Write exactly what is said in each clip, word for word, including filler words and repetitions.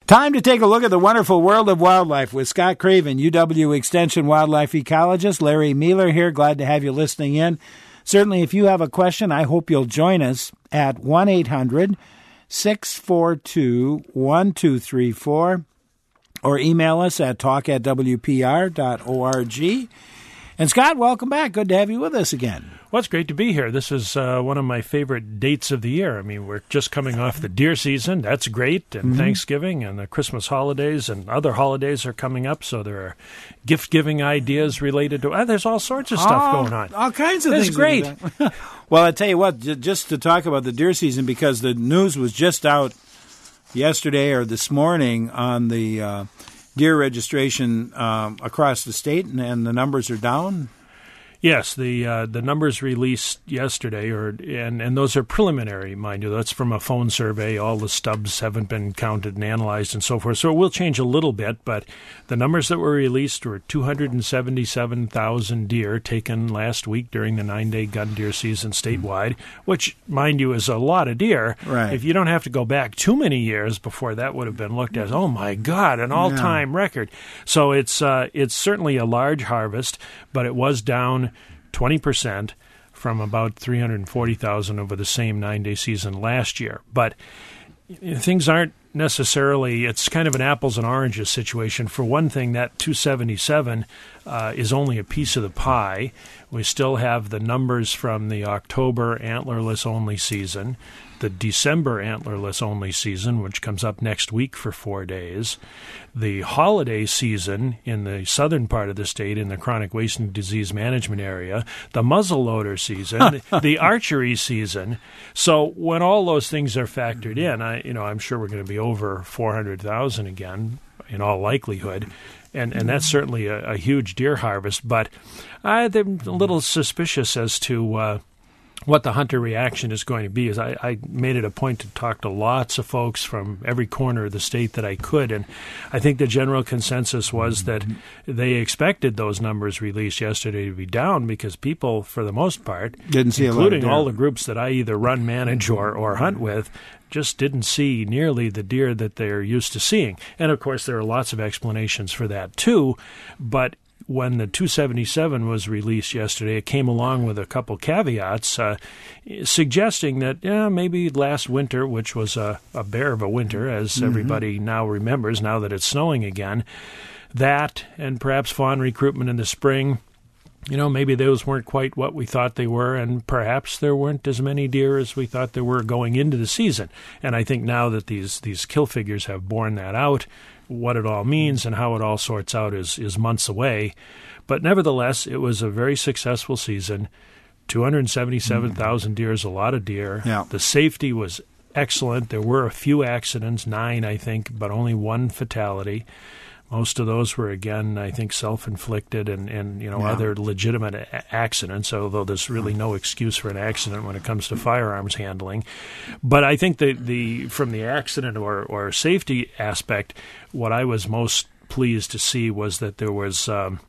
Time to take a look at the wonderful world of wildlife with Scott Craven, U W Extension wildlife ecologist. Larry Mueller here. Glad to have you listening in. Certainly, if you have a question, I hope you'll join us at one eight hundred six four two one two three four or email us at talk at w p r dot org. And Scott, welcome back. Good to have you with us again. Well, it's great to be here. This is uh, one of my favorite dates of the year. I mean, we're just coming off the deer season. That's great. And mm-hmm. Thanksgiving and the Christmas holidays and other holidays are coming up. So there are gift-giving ideas related to uh, there's all sorts of stuff all, going on. All kinds of That's things. That's great. Well, I tell you what, j- just to talk about the deer season, because the news was just out yesterday or this morning on the uh, deer registration um, across the state, and, and the numbers are down. Yes, the uh, the numbers released yesterday, or and, and those are preliminary, mind you. That's from a phone survey. All the stubs haven't been counted and analyzed and so forth. So it will change a little bit, but the numbers that were released were two hundred seventy-seven thousand deer taken last week during the nine-day gun deer season statewide, which, mind you, is a lot of deer. Right. If you don't have to go back too many years before that would have been looked at, oh, my God, an all-time yeah. record. So it's uh, it's certainly a large harvest, but it was down twenty percent from about three hundred forty thousand over the same nine-day season last year. But you know, things aren't necessarily, it's kind of an apples and oranges situation. For one thing, that two seventy-seven uh, is only a piece of the pie. We still have the numbers from the October antlerless only season, the December antlerless only season, which comes up next week for four days, the holiday season in the southern part of the state in the chronic wasting disease management area, the muzzleloader season, the archery season. So when all those things are factored in, I, you know, I'm sure we're going to be over four hundred thousand again in all likelihood. And and that's certainly a, a huge deer harvest. But I'm a little suspicious as to uh, what the hunter reaction is going to be. Is I, I made it a point to talk to lots of folks from every corner of the state that I could, and I think the general consensus was that they expected those numbers released yesterday to be down because people, for the most part, didn't see including a lot of all the groups that I either run, manage, or, or hunt with, just didn't see nearly the deer that they're used to seeing. And, of course, there are lots of explanations for that, too, but when the two seventy-seven was released yesterday, it came along with a couple caveats uh, suggesting that yeah, maybe last winter, which was a, a bear of a winter, as mm-hmm. everybody now remembers, now that it's snowing again, that and perhaps fawn recruitment in the spring, you know, maybe those weren't quite what we thought they were, and perhaps there weren't as many deer as we thought there were going into the season. And I think now that these, these kill figures have borne that out, what it all means and how it all sorts out is, is months away. But nevertheless, it was a very successful season. two hundred seventy-seven thousand deer is a lot of deer. Yeah. The safety was excellent. There were a few accidents, nine, I think, but only one fatality. Most of those were, again, I think, self-inflicted and, and you know, yeah. other legitimate a- accidents, although there's really no excuse for an accident when it comes to firearms handling. But I think the, the from the accident or, or safety aspect, what I was most pleased to see was that there was, um,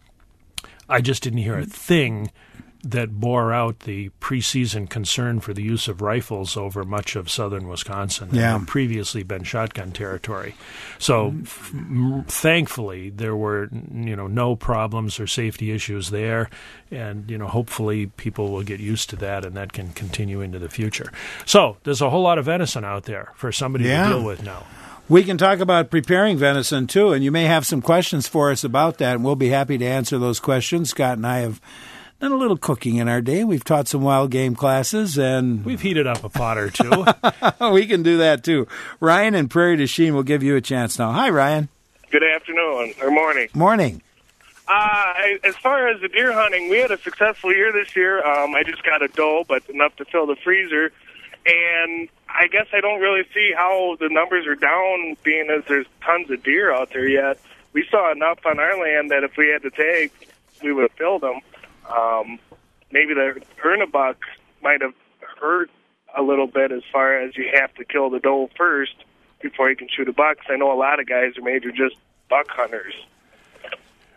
I just didn't hear a thing that bore out the preseason concern for the use of rifles over much of southern Wisconsin that yeah. had previously been shotgun territory. So f- thankfully there were you know no problems or safety issues there, and you know hopefully people will get used to that and that can continue into the future. So there's a whole lot of venison out there for somebody yeah. to deal with now. We can talk about preparing venison, too, and you may have some questions for us about that, and we'll be happy to answer those questions. Scott and I have done a little cooking in our day. We've taught some wild game classes, and we've heated up a pot or two. We can do that, too. Ryan and Prairie du Chien will give you a chance now. Hi, Ryan. Good afternoon, or morning. Morning. Uh, as far as the deer hunting, we had a successful year this year. Um, I just got a doe, but enough to fill the freezer. And I guess I don't really see how the numbers are down, being as there's tons of deer out there yet. We saw enough on our land that if we had to take, we would have filled them. Um, maybe the Ernebuck might have hurt a little bit as far as you have to kill the doe first before you can shoot a buck. 'Cause I know a lot of guys are major just buck hunters.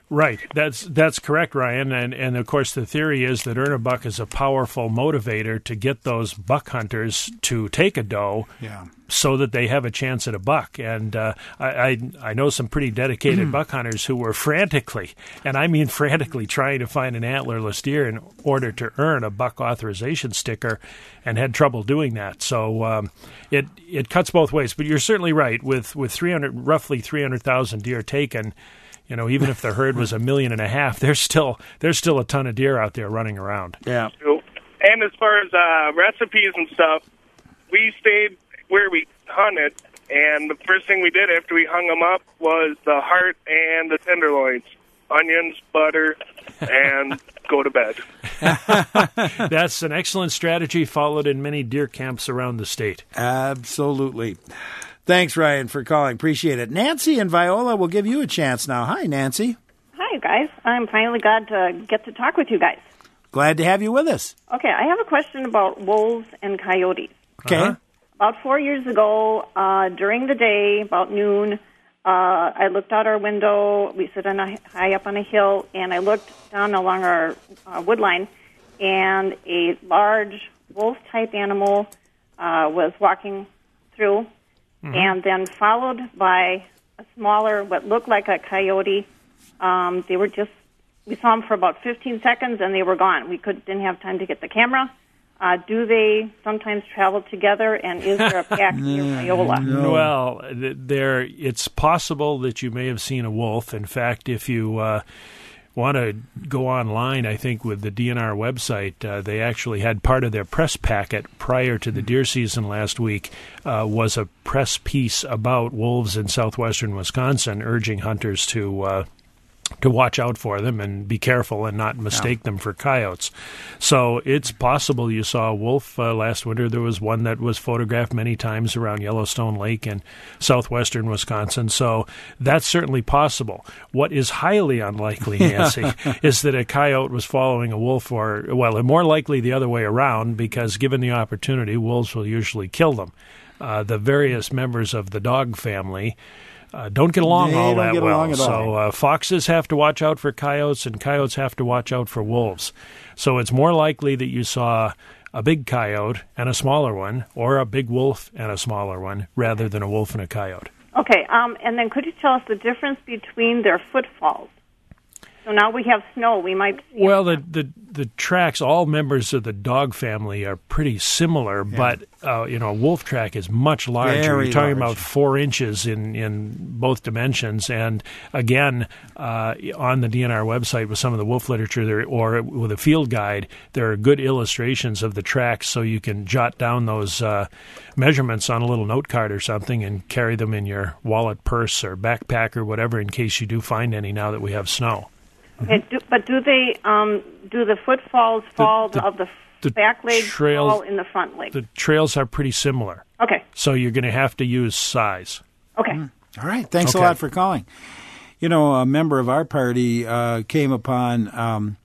Right. That's that's correct, Ryan. And and of course the theory is that earn a buck is a powerful motivator to get those buck hunters to take a doe, yeah. so that they have a chance at a buck. And uh, I, I I know some pretty dedicated buck hunters who were frantically, and I mean frantically, trying to find an antlerless deer in order to earn a buck authorization sticker, and had trouble doing that. So um, it it cuts both ways. But you're certainly right. With with three hundred roughly three hundred thousand deer taken, you know, even if the herd was a million and a half, there's still there's still a ton of deer out there running around. Yeah. And as far as uh, recipes and stuff, we stayed where we hunted, and the first thing we did after we hung them up was the heart and the tenderloins, onions, butter, and go to bed. That's an excellent strategy followed in many deer camps around the state. Absolutely. Thanks, Ryan, for calling. Appreciate it. Nancy and Viola will give you a chance now. Hi, Nancy. Hi, guys. I'm finally glad to get to talk with you guys. Glad to have you with us. Okay, I have a question about wolves and coyotes. Okay. Uh-huh. About four years ago, uh, during the day, about noon, uh, I looked out our window. We sit on a, high up on a hill, and I looked down along our uh, wood line, and a large wolf-type animal uh, was walking through, mm-hmm. and then followed by a smaller, what looked like a coyote. Um, they were just, we saw them for about fifteen seconds, and they were gone. We could didn't have time to get the camera. Uh, do they sometimes travel together, and is there a pack near Viola? No. Well, there it's possible that you may have seen a wolf. In fact, if you uh, want to go online, I think with the D N R website, uh, they actually had part of their press packet prior to the deer season last week uh, was a press piece about wolves in southwestern Wisconsin, urging hunters to uh, to watch out for them and be careful and not mistake yeah. them for coyotes. So it's possible you saw a wolf uh, last winter. There was one that was photographed many times around Yellowstone Lake in southwestern Wisconsin. So that's certainly possible. What is highly unlikely, Nancy, is that a coyote was following a wolf, or, well, more likely the other way around, because given the opportunity, wolves will usually kill them. Uh, the various members of the dog family Uh, don't get along they all don't that get well. Along at all. So uh, foxes have to watch out for coyotes, and coyotes have to watch out for wolves. So it's more likely that you saw a big coyote and a smaller one, or a big wolf and a smaller one, rather than a wolf and a coyote. Okay, um, and then could you tell us the difference between their footfalls? So now we have snow. We might. Well, the, the the tracks, all members of the dog family are pretty similar, yeah. but uh, you know, a wolf track is much larger. Very You're talking large. about four inches in, in both dimensions. And again, uh, on the D N R website with some of the wolf literature there, or with a field guide, there are good illustrations of the tracks, so you can jot down those uh, measurements on a little note card or something and carry them in your wallet, purse, or backpack or whatever, in case you do find any now that we have snow. Okay, do, but do they um, do the footfalls fall the, of the, the back leg trail, fall in the front leg? The trails are pretty similar. Okay. So you're going to have to use size. Okay. Mm. All right. Thanks okay. a lot for calling. You know, a member of our party uh, came upon um,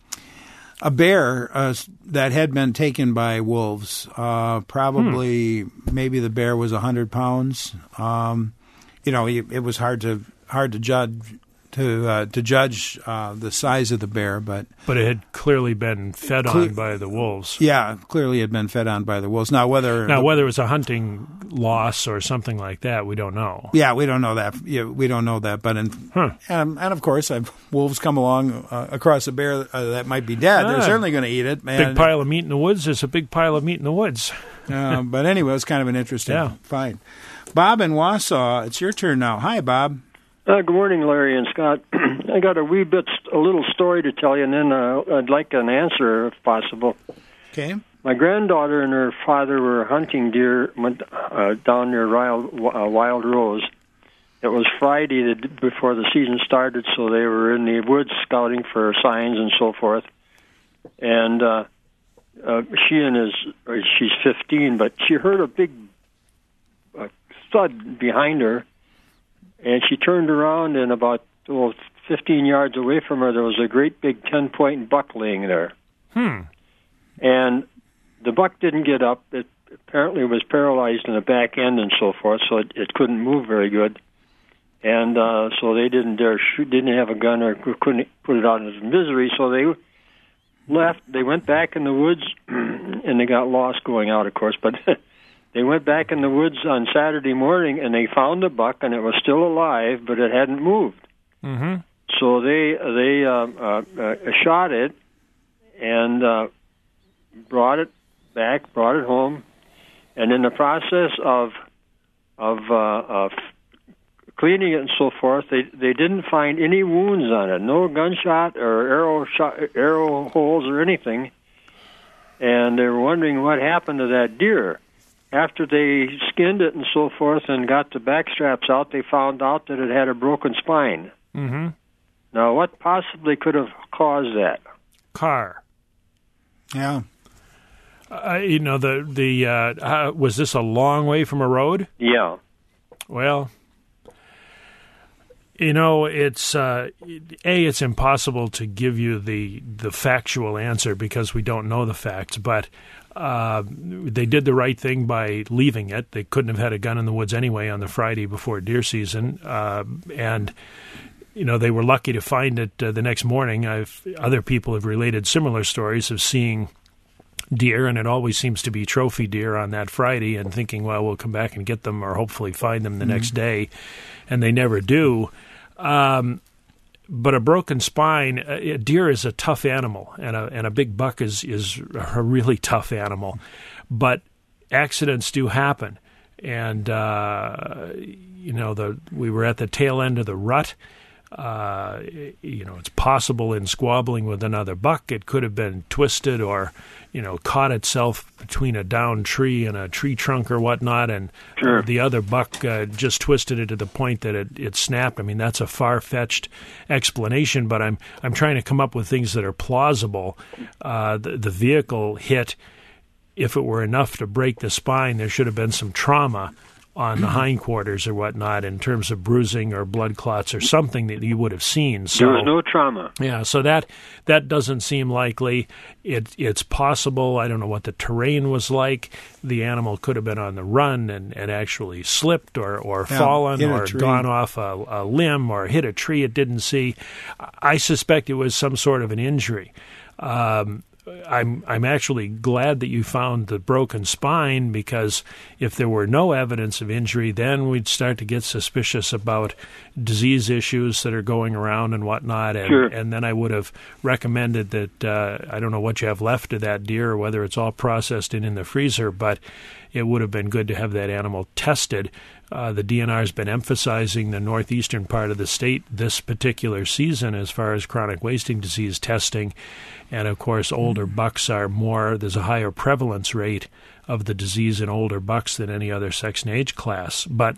a bear uh, that had been taken by wolves. Uh, probably, hmm. maybe the bear was one hundred pounds. Um, you know, it, it was hard to hard to judge. To uh, to judge uh, the size of the bear, but but it had clearly been fed cle- on by the wolves. Yeah, clearly had been fed on by the wolves. Now whether now whether it was a hunting loss or something like that, we don't know. Yeah, we don't know that. Yeah, we don't know that. But in, huh. and, and of course, if wolves come along uh, across a bear uh, that might be dead, ah, they're certainly going to eat it. Man. Big pile of meat in the woods is a big pile of meat in the woods. uh, but anyway, it's kind of an interesting yeah. find. Bob in Wausau, it's your turn now. Hi, Bob. Uh, good morning, Larry and Scott. I got a wee bit, a little story to tell you, and then uh, I'd like an answer if possible. Okay. My granddaughter and her father were hunting deer uh, down near Wild, uh, Wild Rose. It was Friday the, before the season started, so they were in the woods scouting for signs and so forth. And uh, uh, she and his, she's fifteen, but she heard a big uh, thud behind her. And she turned around, and about oh, fifteen yards away from her, there was a great big ten-point buck laying there. Hmm. And the buck didn't get up. It apparently was paralyzed in the back end and so forth, so it, it couldn't move very good. and uh, so they didn't dare shoot, didn't have a gun or couldn't put it out in his misery, so they left. They went back in the woods, and they got lost going out, of course, but they went back in the woods on Saturday morning, and they found the buck, and it was still alive, but it hadn't moved. Mm-hmm. So they they uh, uh, uh, shot it and uh, brought it back, brought it home, and in the process of of, uh, of cleaning it and so forth, they they didn't find any wounds on it, no gunshot or arrow shot, arrow holes or anything, and they were wondering what happened to that deer. After they skinned it and so forth and got the back straps out, they found out that it had a broken spine. Mm-hmm. Now, what possibly could have caused that? Car. Yeah. Uh, you know, the the uh, uh, was this a long way from a road? Yeah. Well, you know, it's uh, a it's impossible to give you the the factual answer because we don't know the facts, but. Uh, they did the right thing by leaving it. They couldn't have had a gun in the woods anyway on the Friday before deer season, uh, and you know they were lucky to find it uh, the next morning. I've other people have related similar stories of seeing deer, and it always seems to be trophy deer on that Friday, and thinking, well, we'll come back and get them, or hopefully find them the mm-hmm. next day, and they never do. Um, But a broken spine, a deer is a tough animal, and a and a big buck is is a really tough animal. But accidents do happen, and uh, you know the we were at the tail end of the rut. Uh, you know, it's possible in squabbling with another buck, it could have been twisted or, you know, caught itself between a downed tree and a tree trunk or whatnot, and sure. the other buck uh, just twisted it to the point that it, it snapped. I mean, that's a far-fetched explanation, but I'm I'm trying to come up with things that are plausible. Uh, the, the vehicle hit, if it were enough to break the spine, there should have been some trauma on the hindquarters or whatnot in terms of bruising or blood clots or something that you would have seen. So, there was no trauma. Yeah, so that that doesn't seem likely. It It's possible. I don't know what the terrain was like. The animal could have been on the run and, and actually slipped or, or yeah, fallen or tree. gone off a, a limb or hit a tree it didn't see. I suspect it was some sort of an injury. Um I'm I'm actually glad that you found the broken spine, because if there were no evidence of injury, then we'd start to get suspicious about disease issues that are going around and whatnot. And, sure. and then I would have recommended that, uh, I don't know what you have left of that deer or whether it's all processed and in the freezer, but it would have been good to have that animal tested. Uh, the D N R has been emphasizing the northeastern part of the state this particular season as far as chronic wasting disease testing. And, of course, older bucks are more, there's a higher prevalence rate of the disease in older bucks than any other sex and age class. But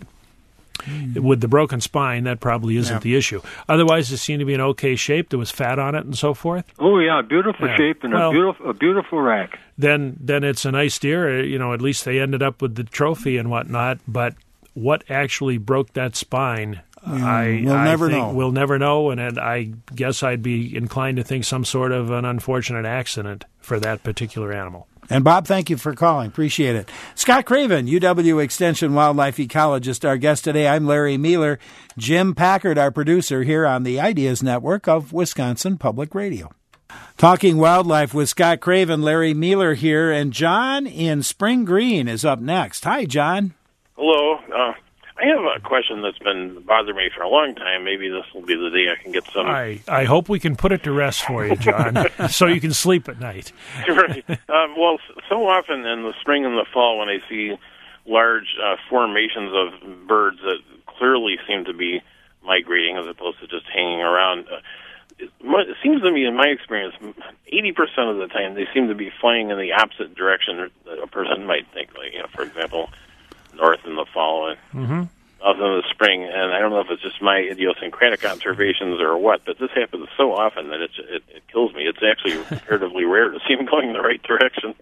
mm. with the broken spine, that probably isn't yeah. the issue. Otherwise, it seemed to be in okay shape. There was fat on it and so forth. Oh, yeah, beautiful yeah. shape and well, a beautiful a beautiful rack. Then, then it's a nice deer. You know, at least they ended up with the trophy and whatnot. But what actually broke that spine, Mm, I, we'll I never think know. We'll never know, and, and I guess I'd be inclined to think some sort of an unfortunate accident for that particular animal. And Bob, thank you for calling. Appreciate it. Scott Craven, U W Extension wildlife ecologist, our guest today. I'm Larry Mueller. Jim Packard, our producer here on the Ideas Network of Wisconsin Public Radio. Talking wildlife with Scott Craven, Larry Mueller here, and John in Spring Green is up next. Hi, John. Hello. Uh, I have a question that's been bothering me for a long time. Maybe this will be the day I can get some. I, I hope we can put it to rest for you, John, so you can sleep at night. Right. Um, well, so often in the spring and the fall when I see large uh, formations of birds that clearly seem to be migrating as opposed to just hanging around, uh, it, it seems to me, in my experience, eighty percent of the time they seem to be flying in the opposite direction that a person might think. Like, you know, for example, north in the fall and mm-hmm. south in the spring. And I don't know if it's just my idiosyncratic observations or what, but this happens so often that it, it, it kills me. It's actually comparatively rare to see them going in the right direction.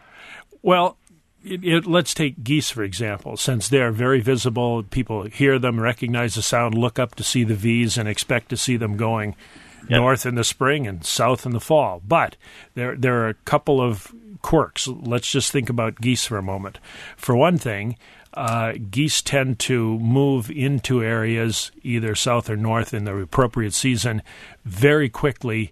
Well, it, it, let's take geese, for example. Since they're very visible, people hear them, recognize the sound, look up to see the V's, and expect to see them going yep. north in the spring and south in the fall. But there, there are a couple of quirks. Let's just think about geese for a moment. For one thing, uh, geese tend to move into areas either south or north in the appropriate season very quickly,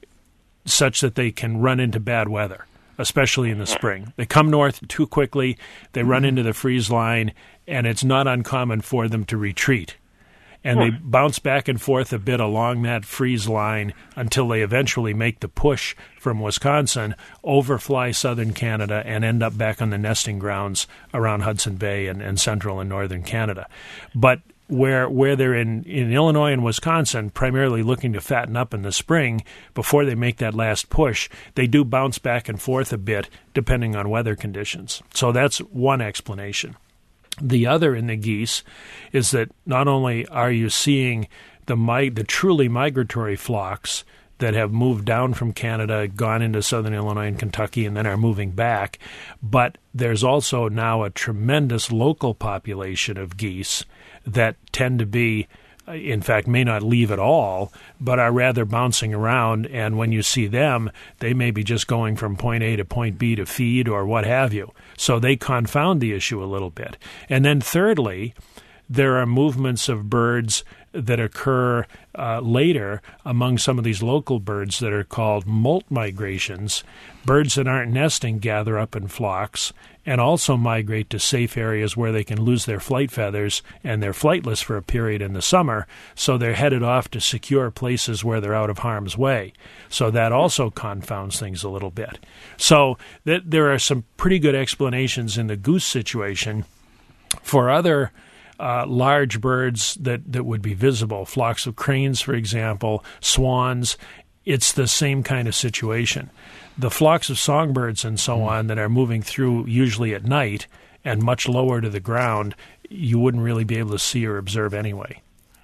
such that they can run into bad weather, especially in the spring. They come north too quickly, they run into the freeze line, and it's not uncommon for them to retreat. And they bounce back and forth a bit along that freeze line until they eventually make the push from Wisconsin, overfly southern Canada, and end up back on the nesting grounds around Hudson Bay and, and central and northern Canada. But where where they're in, in Illinois and Wisconsin, primarily looking to fatten up in the spring before they make that last push, they do bounce back and forth a bit depending on weather conditions. So that's one explanation. The other in the geese is that not only are you seeing the mi- the truly migratory flocks that have moved down from Canada, gone into southern Illinois and Kentucky, and then are moving back, but there's also now a tremendous local population of geese that tend to be, in fact, may not leave at all, but are rather bouncing around, and when you see them, they may be just going from point A to point B to feed or what have you. So they confound the issue a little bit. And then thirdly, there are movements of birds that occur uh, later among some of these local birds that are called molt migrations. Birds that aren't nesting gather up in flocks and also migrate to safe areas where they can lose their flight feathers, and they're flightless for a period in the summer, so they're headed off to secure places where they're out of harm's way. So that also confounds things a little bit. So th- there are some pretty good explanations in the goose situation. For other Uh, large birds that, that would be visible, flocks of cranes, for example, swans, it's the same kind of situation. The flocks of songbirds and so on that are moving through usually at night and much lower to the ground, you wouldn't really be able to see or observe anyway.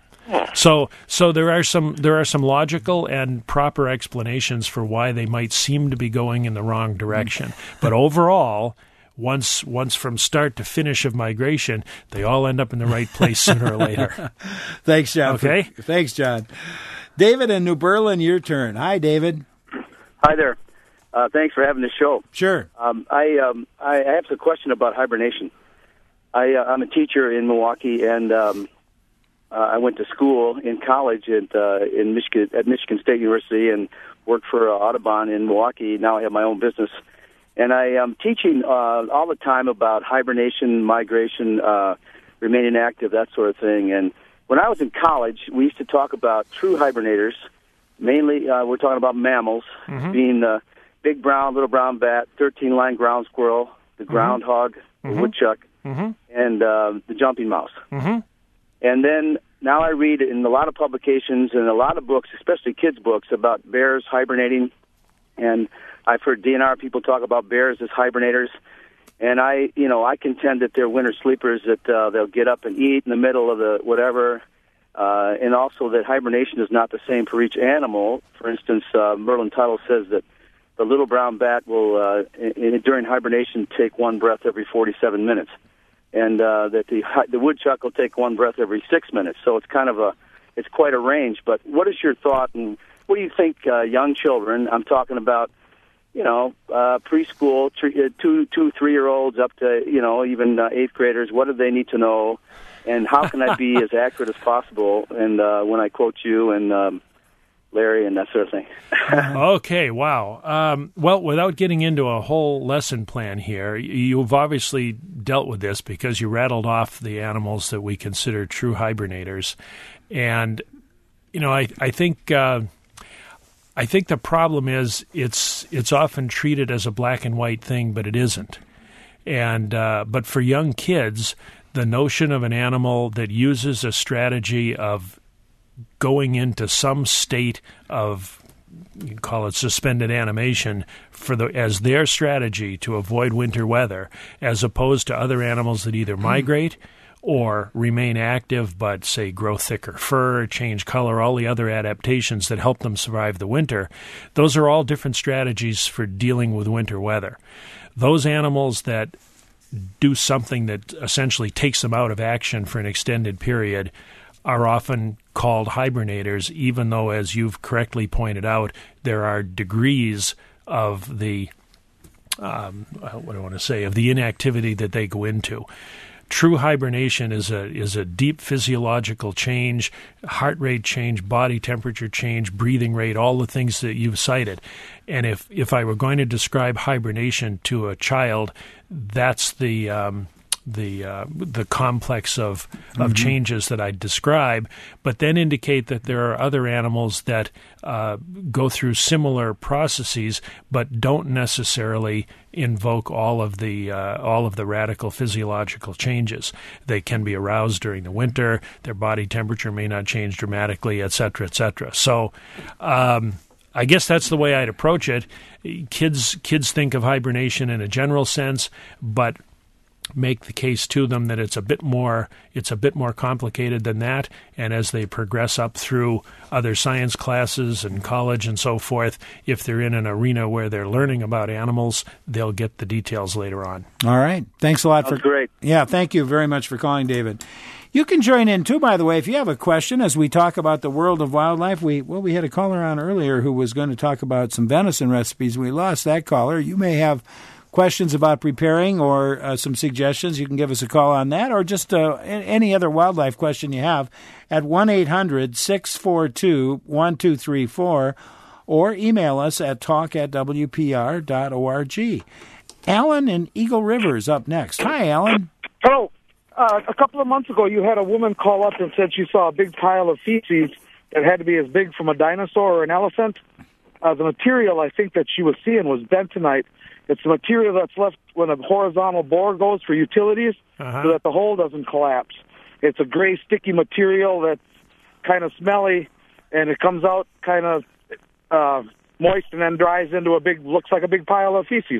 So so there are some there are some logical and proper explanations for why they might seem to be going in the wrong direction. But overall, Once once from start to finish of migration, they all end up in the right place sooner or later. Thanks, John. Okay. For, thanks, John. David in New Berlin, your turn. Hi, David. Hi there. Uh, thanks for having the show. Sure. Um, I um, I have a question about hibernation. I, uh, I'm a teacher in Milwaukee, and um, uh, I went to school in college at uh, in Michigan at Michigan State University and worked for uh, Audubon in Milwaukee. Now I have my own business. And I am teaching uh, all the time about hibernation, migration, uh, remaining active, that sort of thing. And when I was in college, we used to talk about true hibernators. Mainly, uh, we're talking about mammals, mm-hmm. being the big brown, little brown bat, thirteen-line ground squirrel, the mm-hmm. groundhog, mm-hmm. the woodchuck, mm-hmm. and uh, the jumping mouse. Mm-hmm. And then now I read in a lot of publications and a lot of books, especially kids' books, about bears hibernating. And I've heard D N R people talk about bears as hibernators, and I, you know, I contend that they're winter sleepers, that uh, they'll get up and eat in the middle of the whatever, uh, and also that hibernation is not the same for each animal. For instance, uh, Merlin Tuttle says that the little brown bat will, uh, in, during hibernation, take one breath every forty-seven minutes, and uh, that the the woodchuck will take one breath every six minutes. So it's kind of a, it's quite a range. But what is your thought, and what do you think uh, young children, I'm talking about, you know, uh, preschool, two, two, three-year-olds up to, you know, even uh, eighth graders, what do they need to know, and how can I be as accurate as possible? And uh, when I quote you and um, Larry and that sort of thing. Okay, wow. Um, well, without getting into a whole lesson plan here, you've obviously dealt with this because you rattled off the animals that we consider true hibernators. And, you know, I, I think... Uh, I think the problem is it's it's often treated as a black and white thing, but it isn't. And uh, but for young kids, the notion of an animal that uses a strategy of going into some state of, you can call it suspended animation, for the as their strategy to avoid winter weather, as opposed to other animals that either migrate or remain active but, say, grow thicker fur, change color, all the other adaptations that help them survive the winter, those are all different strategies for dealing with winter weather. Those animals that do something that essentially takes them out of action for an extended period are often called hibernators, even though, as you've correctly pointed out, there are degrees of the, um, what do I want to say, of the inactivity that they go into. true hibernation is a is a deep physiological change, heart rate change, body temperature change, breathing rate, all the things that you've cited. And if, if I were going to describe hibernation to a child, that's the um, the uh, the complex of of mm-hmm. changes that I describe, but then indicate that there are other animals that uh, go through similar processes, but don't necessarily invoke all of the uh, all of the radical physiological changes. They can be aroused during the winter. Their body temperature may not change dramatically, et cetera, et cetera. So. Um, I guess that's the way I'd approach it. Kids kids think of hibernation in a general sense, but make the case to them that it's a bit more it's a bit more complicated than that. And as they progress up through other science classes and college and so forth, if they're in an arena where they're learning about animals, they'll get the details later on. All right. Thanks a lot. That's for great. Yeah, thank you very much for calling, David. You can join in, too, by the way, if you have a question as we talk about the world of wildlife. We Well, we had a caller on earlier who was going to talk about some venison recipes. We lost that caller. You may have questions about preparing or uh, some suggestions. You can give us a call on that or just uh, any other wildlife question you have at one eight hundred six four two one two three four or email us at talk at w p r dot org. Alan in Eagle River is up next. Hi, Alan. Hello. Uh, a couple of months ago, you had a woman call up and said she saw a big pile of feces that had to be as big from a dinosaur or an elephant. Uh, the material I think that she was seeing was bentonite. It's the material that's left when a horizontal bore goes for utilities uh-huh. so that the hole doesn't collapse. It's a gray, sticky material that's kind of smelly, and it comes out kind of uh, moist and then dries into a big, looks like a big pile of feces.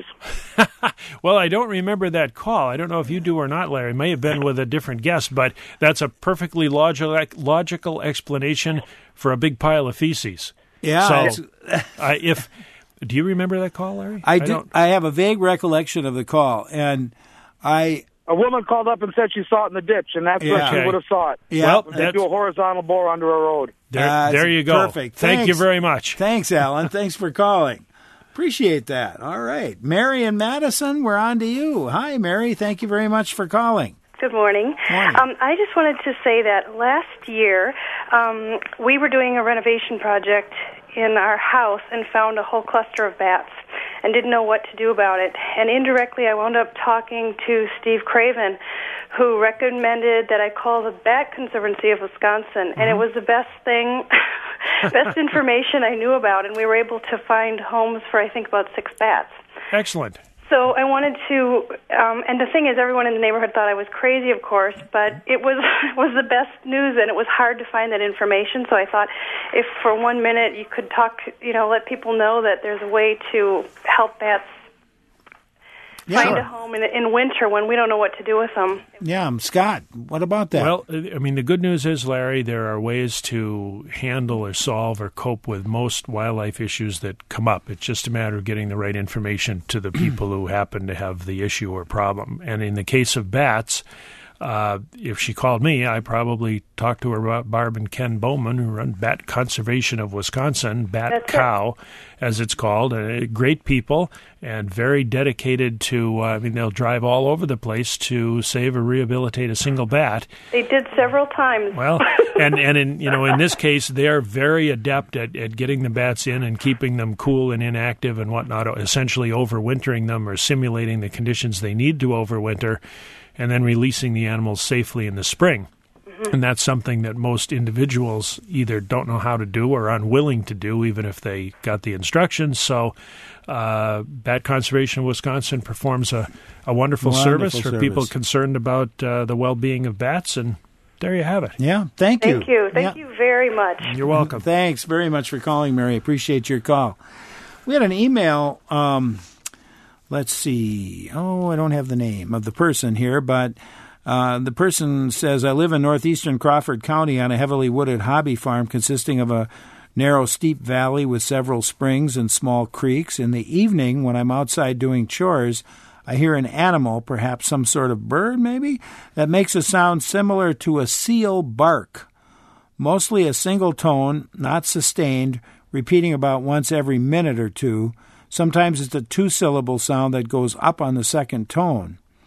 Well, I don't remember that call. I don't know if you do or not, Larry. It may have been with a different guest, but that's a perfectly logical logical explanation for a big pile of feces. Yeah. So, uh, if do you remember that call, Larry? I, I do. Don't. I have a vague recollection of the call, and I. A woman called up and said she saw it in the ditch, and that's yeah. where okay. she would have saw it. Yeah. Well, they do a horizontal bore under a road. There, uh, there you go. Perfect. Thank Thanks. you very much. Thanks, Alan. Thanks for calling. Appreciate that. All right. Mary in Madison, we're on to you. Hi, Mary. Thank you very much for calling. Good morning. Morning. Um, I just wanted to say that last year um, we were doing a renovation project in our house and found a whole cluster of bats and didn't know what to do about it. And indirectly I wound up talking to Steve Craven, who recommended that I call the Bat Conservancy of Wisconsin. Mm-hmm. And it was the best thing, best information I knew about. And we were able to find homes for, I think, about six bats. Excellent. So I wanted to, um, and the thing is, everyone in the neighborhood thought I was crazy, of course, but it was was the best news, and it was hard to find that information. So I thought, if for one minute you could talk, you know, let people know that there's a way to help bats yeah. find a home in, in winter when we don't know what to do with them. Yeah, Scott, what about that? Well, I mean, the good news is, Larry, there are ways to handle or solve or cope with most wildlife issues that come up. It's just a matter of getting the right information to the people who happen to have the issue or problem. And in the case of bats, Uh, if she called me, I probably talked to her about Barb and Ken Bowman, who run Bat Conservation of Wisconsin, Bat That's Cow, it. as it's called. Uh, great people and very dedicated to, uh, I mean, they'll drive all over the place to save or rehabilitate a single bat. They did several times. Well, and, and in, you know, in this case, they're very adept at, at getting the bats in and keeping them cool and inactive and whatnot, essentially overwintering them or simulating the conditions they need to overwinter, and then releasing the animals safely in the spring. Mm-hmm. And that's something that most individuals either don't know how to do or are unwilling to do, even if they got the instructions. So uh, Bat Conservation of Wisconsin performs a, a wonderful, wonderful service for service. people concerned about uh, the well-being of bats, and there you have it. Yeah, thank you. Thank you. Thank yeah. you very much. You're welcome. Thanks very much for calling, Mary. Appreciate your call. We had an email... Um, Let's see. Oh, I don't have the name of the person here, but uh, the person says, I live in northeastern Crawford County on a heavily wooded hobby farm consisting of a narrow, steep valley with several springs and small creeks. In the evening, when I'm outside doing chores, I hear an animal, perhaps some sort of bird maybe, that makes a sound similar to a seal bark. Mostly a single tone, not sustained, repeating about once every minute or two. Sometimes it's a two-syllable sound that goes up on the second tone.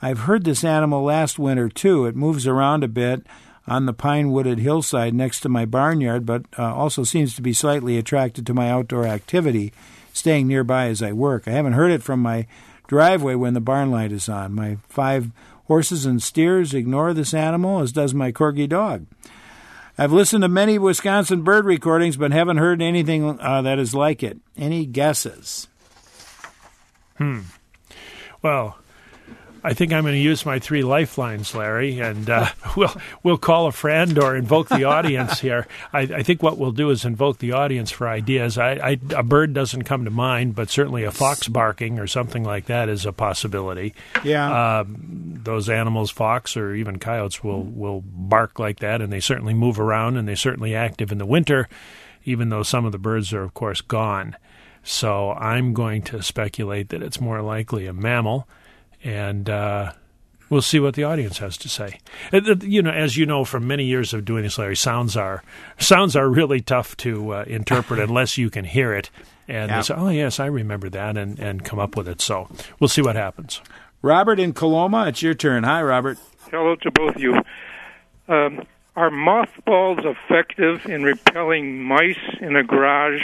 I've heard this animal last winter, too. It moves around a bit on the pine-wooded hillside next to my barnyard, but uh, also seems to be slightly attracted to my outdoor activity, staying nearby as I work. I haven't heard it from my driveway when the barn light is on. My five horses and steers ignore this animal, as does my corgi dog. I've listened to many Wisconsin bird recordings, but haven't heard anything uh, that is like it. Any guesses? Hmm. Well, I think I'm going to use my three lifelines, Larry, and uh, we'll we'll call a friend or invoke the audience here. I, I think what we'll do is invoke the audience for ideas. I, I, a bird doesn't come to mind, but certainly a fox barking or something like that is a possibility. Yeah. Uh, those animals, fox or even coyotes, will, will bark like that, and they certainly move around, and they're certainly active in the winter, even though some of the birds are, of course, gone. So I'm going to speculate that it's more likely a mammal. And uh, we'll see what the audience has to say. You know, as you know from many years of doing this, Larry, sounds are sounds are really tough to uh, interpret unless you can hear it. And yeah. They say, oh, yes, I remember that, and, and come up with it. So we'll see what happens. Robert in Coloma, it's your turn. Hi, Robert. Hello to both of you. Um, are mothballs effective in repelling mice in a garage?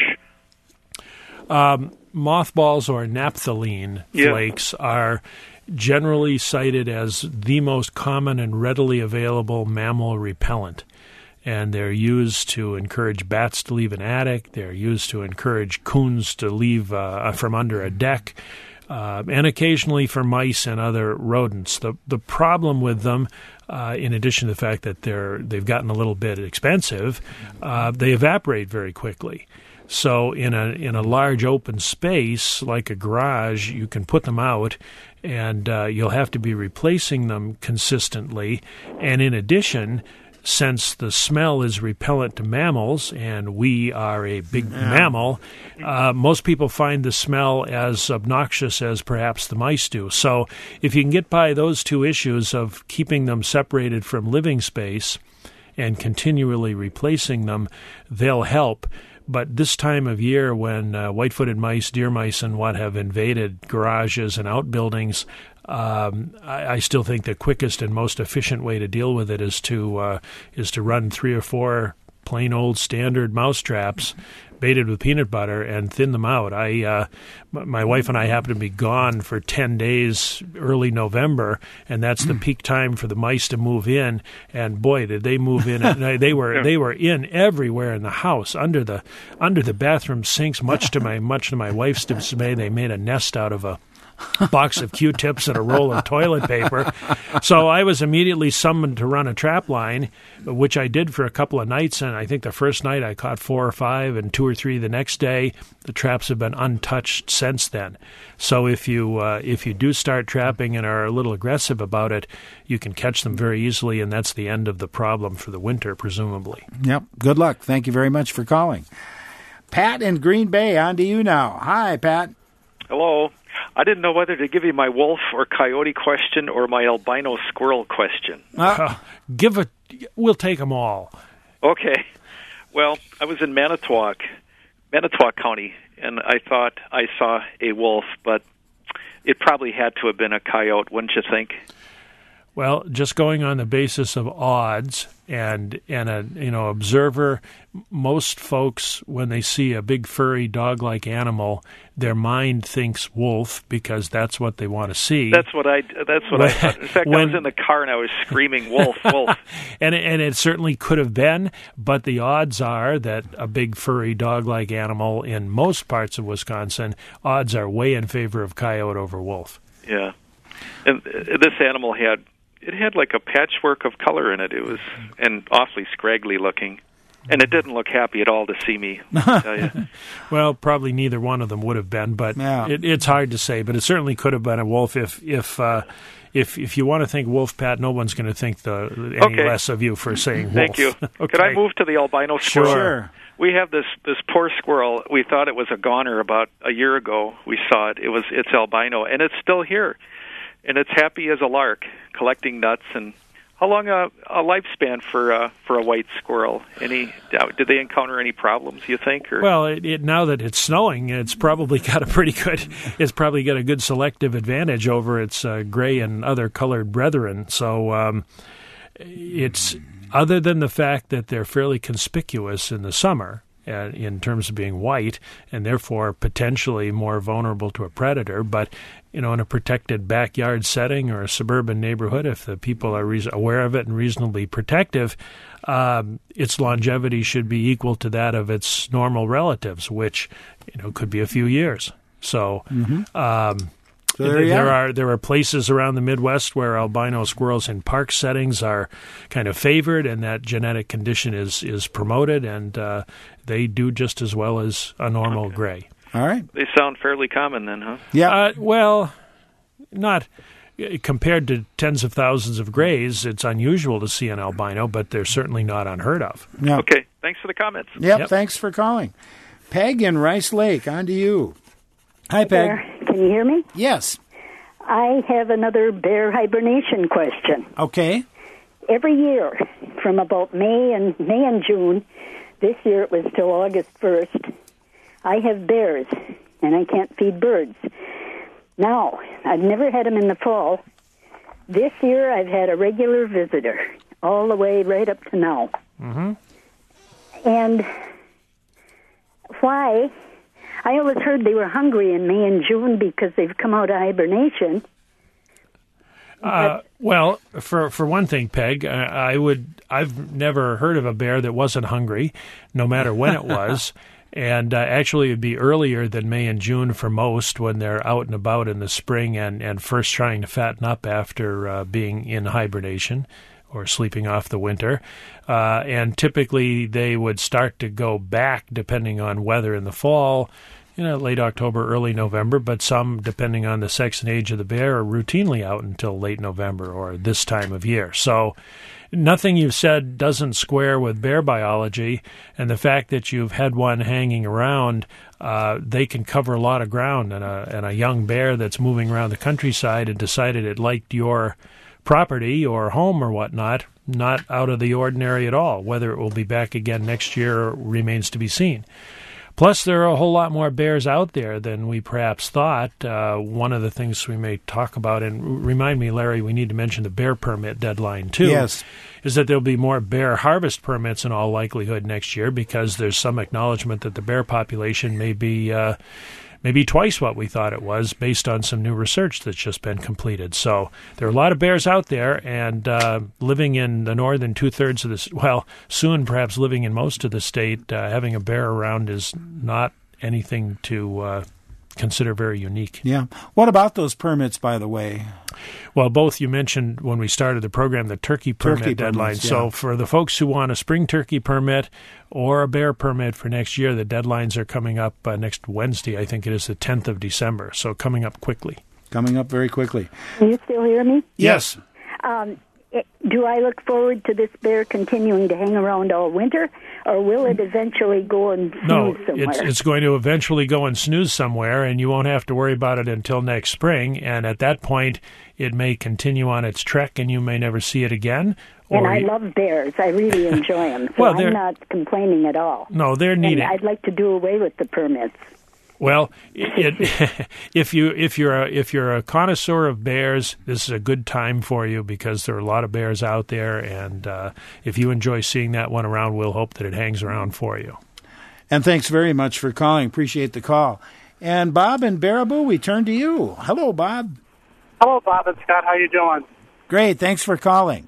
Um, mothballs or naphthalene yeah. flakes are generally cited as the most common and readily available mammal repellent. And they're used to encourage bats to leave an attic. They're used to encourage coons to leave uh, from under a deck, uh, and occasionally for mice and other rodents. The the problem with them, uh, in addition to the fact that they're they've gotten a little bit expensive, uh, they evaporate very quickly. So in a in a large open space like a garage, you can put them out, and uh, you'll have to be replacing them consistently. And in addition, since the smell is repellent to mammals, and we are a big yeah. mammal, uh, most people find the smell as obnoxious as perhaps the mice do. So if you can get by those two issues of keeping them separated from living space and continually replacing them, they'll help. But this time of year when uh, white-footed mice, deer mice, and what have invaded garages and outbuildings, um, I, I still think the quickest and most efficient way to deal with it is to uh, is to run three or four plain old standard mouse traps baited with peanut butter and thin them out. I, uh, my wife and I happened to be gone for ten days early November, and that's the peak time for the mice to move in. And boy, did they move in! they were they were in everywhere in the house, under the under the bathroom sinks. Much to my much to my wife's dismay, they made a nest out of a box of Q-tips and a roll of toilet paper. So I was immediately summoned to run a trap line, which I did for a couple of nights, and I think the first night I caught four or five and two or three the next day. The traps have been untouched since then. So if you uh, if you do start trapping and are a little aggressive about it, you can catch them very easily, and that's the end of the problem for the winter, presumably. Yep. Good luck. Thank you very much for calling. Pat in Green Bay, on to you now. Hi, Pat. Hello. I didn't know whether to give you my wolf or coyote question or my albino squirrel question. Uh, give it. We'll take them all. Okay. Well, I was in Manitowoc, Manitowoc County, and I thought I saw a wolf, but it probably had to have been a coyote, wouldn't you think? Well, just going on the basis of odds and and a you know observer, most folks when they see a big furry dog-like animal, their mind thinks wolf because that's what they want to see. That's what I. That's what I thought. In fact, when, I was in the car and I was screaming wolf, wolf. and it, and it certainly could have been, but the odds are that a big furry dog-like animal in most parts of Wisconsin, odds are way in favor of coyote over wolf. Yeah, and uh, this animal had. It had like a patchwork of color in it. It was and awfully scraggly looking, and it didn't look happy at all to see me. I tell you. Well, probably neither one of them would have been, but yeah. it, it's hard to say. But it certainly could have been a wolf. If if uh, if if you want to think wolf, Pat, no one's going to think the any okay. less of you for saying wolf. Thank you. Okay. Could I move to the albino squirrel? Sure. We have this this poor squirrel. We thought it was a goner about a year ago. We saw it. It was it's albino, and it's still here. And it's happy as a lark, collecting nuts and how long a, a lifespan for uh, for a white squirrel? Any? Did they encounter any problems? You think? Or? Well, it, it, now that it's snowing, it's probably got a pretty good. It's probably got a good selective advantage over its uh, gray and other colored brethren. So um, it's other than the fact that they're fairly conspicuous in the summer. Uh, in terms of being white, and therefore potentially more vulnerable to a predator. But, you know, in a protected backyard setting or a suburban neighborhood, if the people are re- aware of it and reasonably protective, um, its longevity should be equal to that of its normal relatives, which, you know, could be a few years. So, Mm-hmm. um, So there, there are. are there are places around the Midwest where albino squirrels in park settings are kind of favored, and that genetic condition is is promoted, and uh, they do just as well as a normal Okay. gray. All right. They sound fairly common then, huh? Yeah. Uh, well, not compared to tens of thousands of grays. It's unusual to see an albino, but they're certainly not unheard of. Yeah. Okay. Thanks for the comments. Yep, Yep. Thanks for calling. Peg in Rice Lake, on to you. Hi, Peg. There. Can you hear me? Yes. I have another bear hibernation question. Okay. Every year, from about May and May and June, this year it was till August first, I have bears, and I can't feed birds. Now, I've never had them in the fall. This year I've had a regular visitor, all the way right up to now. Mm-hmm. And why? I always heard they were hungry in May and June because they've come out of hibernation. Uh, well, for for one thing, Peg, I, I would I've never heard of a bear that wasn't hungry, no matter when it was, and uh, actually it'd be earlier than May and June for most when they're out and about in the spring and, and first trying to fatten up after uh, being in hibernation or sleeping off the winter, uh, and typically they would start to go back depending on weather in the fall. You know, late October, early November, but some, depending on the sex and age of the bear, are routinely out until late November or this time of year. So nothing you've said doesn't square with bear biology, and the fact that you've had one hanging around, uh, they can cover a lot of ground, and a, and a young bear that's moving around the countryside and decided it liked your property or home or whatnot, not out of the ordinary at all. Whether it will be back again next year remains to be seen. Plus, there are a whole lot more bears out there than we perhaps thought. Uh, one of the things we may talk about, and remind me, Larry, we need to mention the bear permit deadline, too, Yes. is that there'll be more bear harvest permits in all likelihood next year because there's some acknowledgement that the bear population may be uh, maybe twice what we thought it was based on some new research that's just been completed. So there are a lot of bears out there, and uh, living in the northern two-thirds of this, well, soon perhaps living in most of the state, uh, having a bear around is not anything to uh, consider very unique. Yeah. What about those permits, by the way? Well, both you mentioned when we started the program the turkey permit Turkey deadline. permits, yeah. So for the folks who want a spring turkey permit or a bear permit for next year, the deadlines are coming up uh, next Wednesday. I think it is the tenth of December. So coming up quickly. Coming up very quickly. Can you still hear me? Yes. Um, it, do I look forward to this bear continuing to hang around all winter, or will it eventually go and snooze No, somewhere? it's, it's going to eventually go and snooze somewhere, and you won't have to worry about it until next spring. And at that point, it may continue on its trek, and you may never see it again. And or I you- love bears. I really enjoy them. So Well, they're- I'm not complaining at all. No, they're And needed. I'd like to do away with the permits. Well, it, it, if you if you're a, if you're a connoisseur of bears, this is a good time for you because there are a lot of bears out there, and uh, if you enjoy seeing that one around, we'll hope that it hangs around for you. And thanks very much for calling. Appreciate the call. And Bob in Baraboo, we turn to you. Hello, Bob. Hello, Bob and Scott. How you doing? Great. Thanks for calling.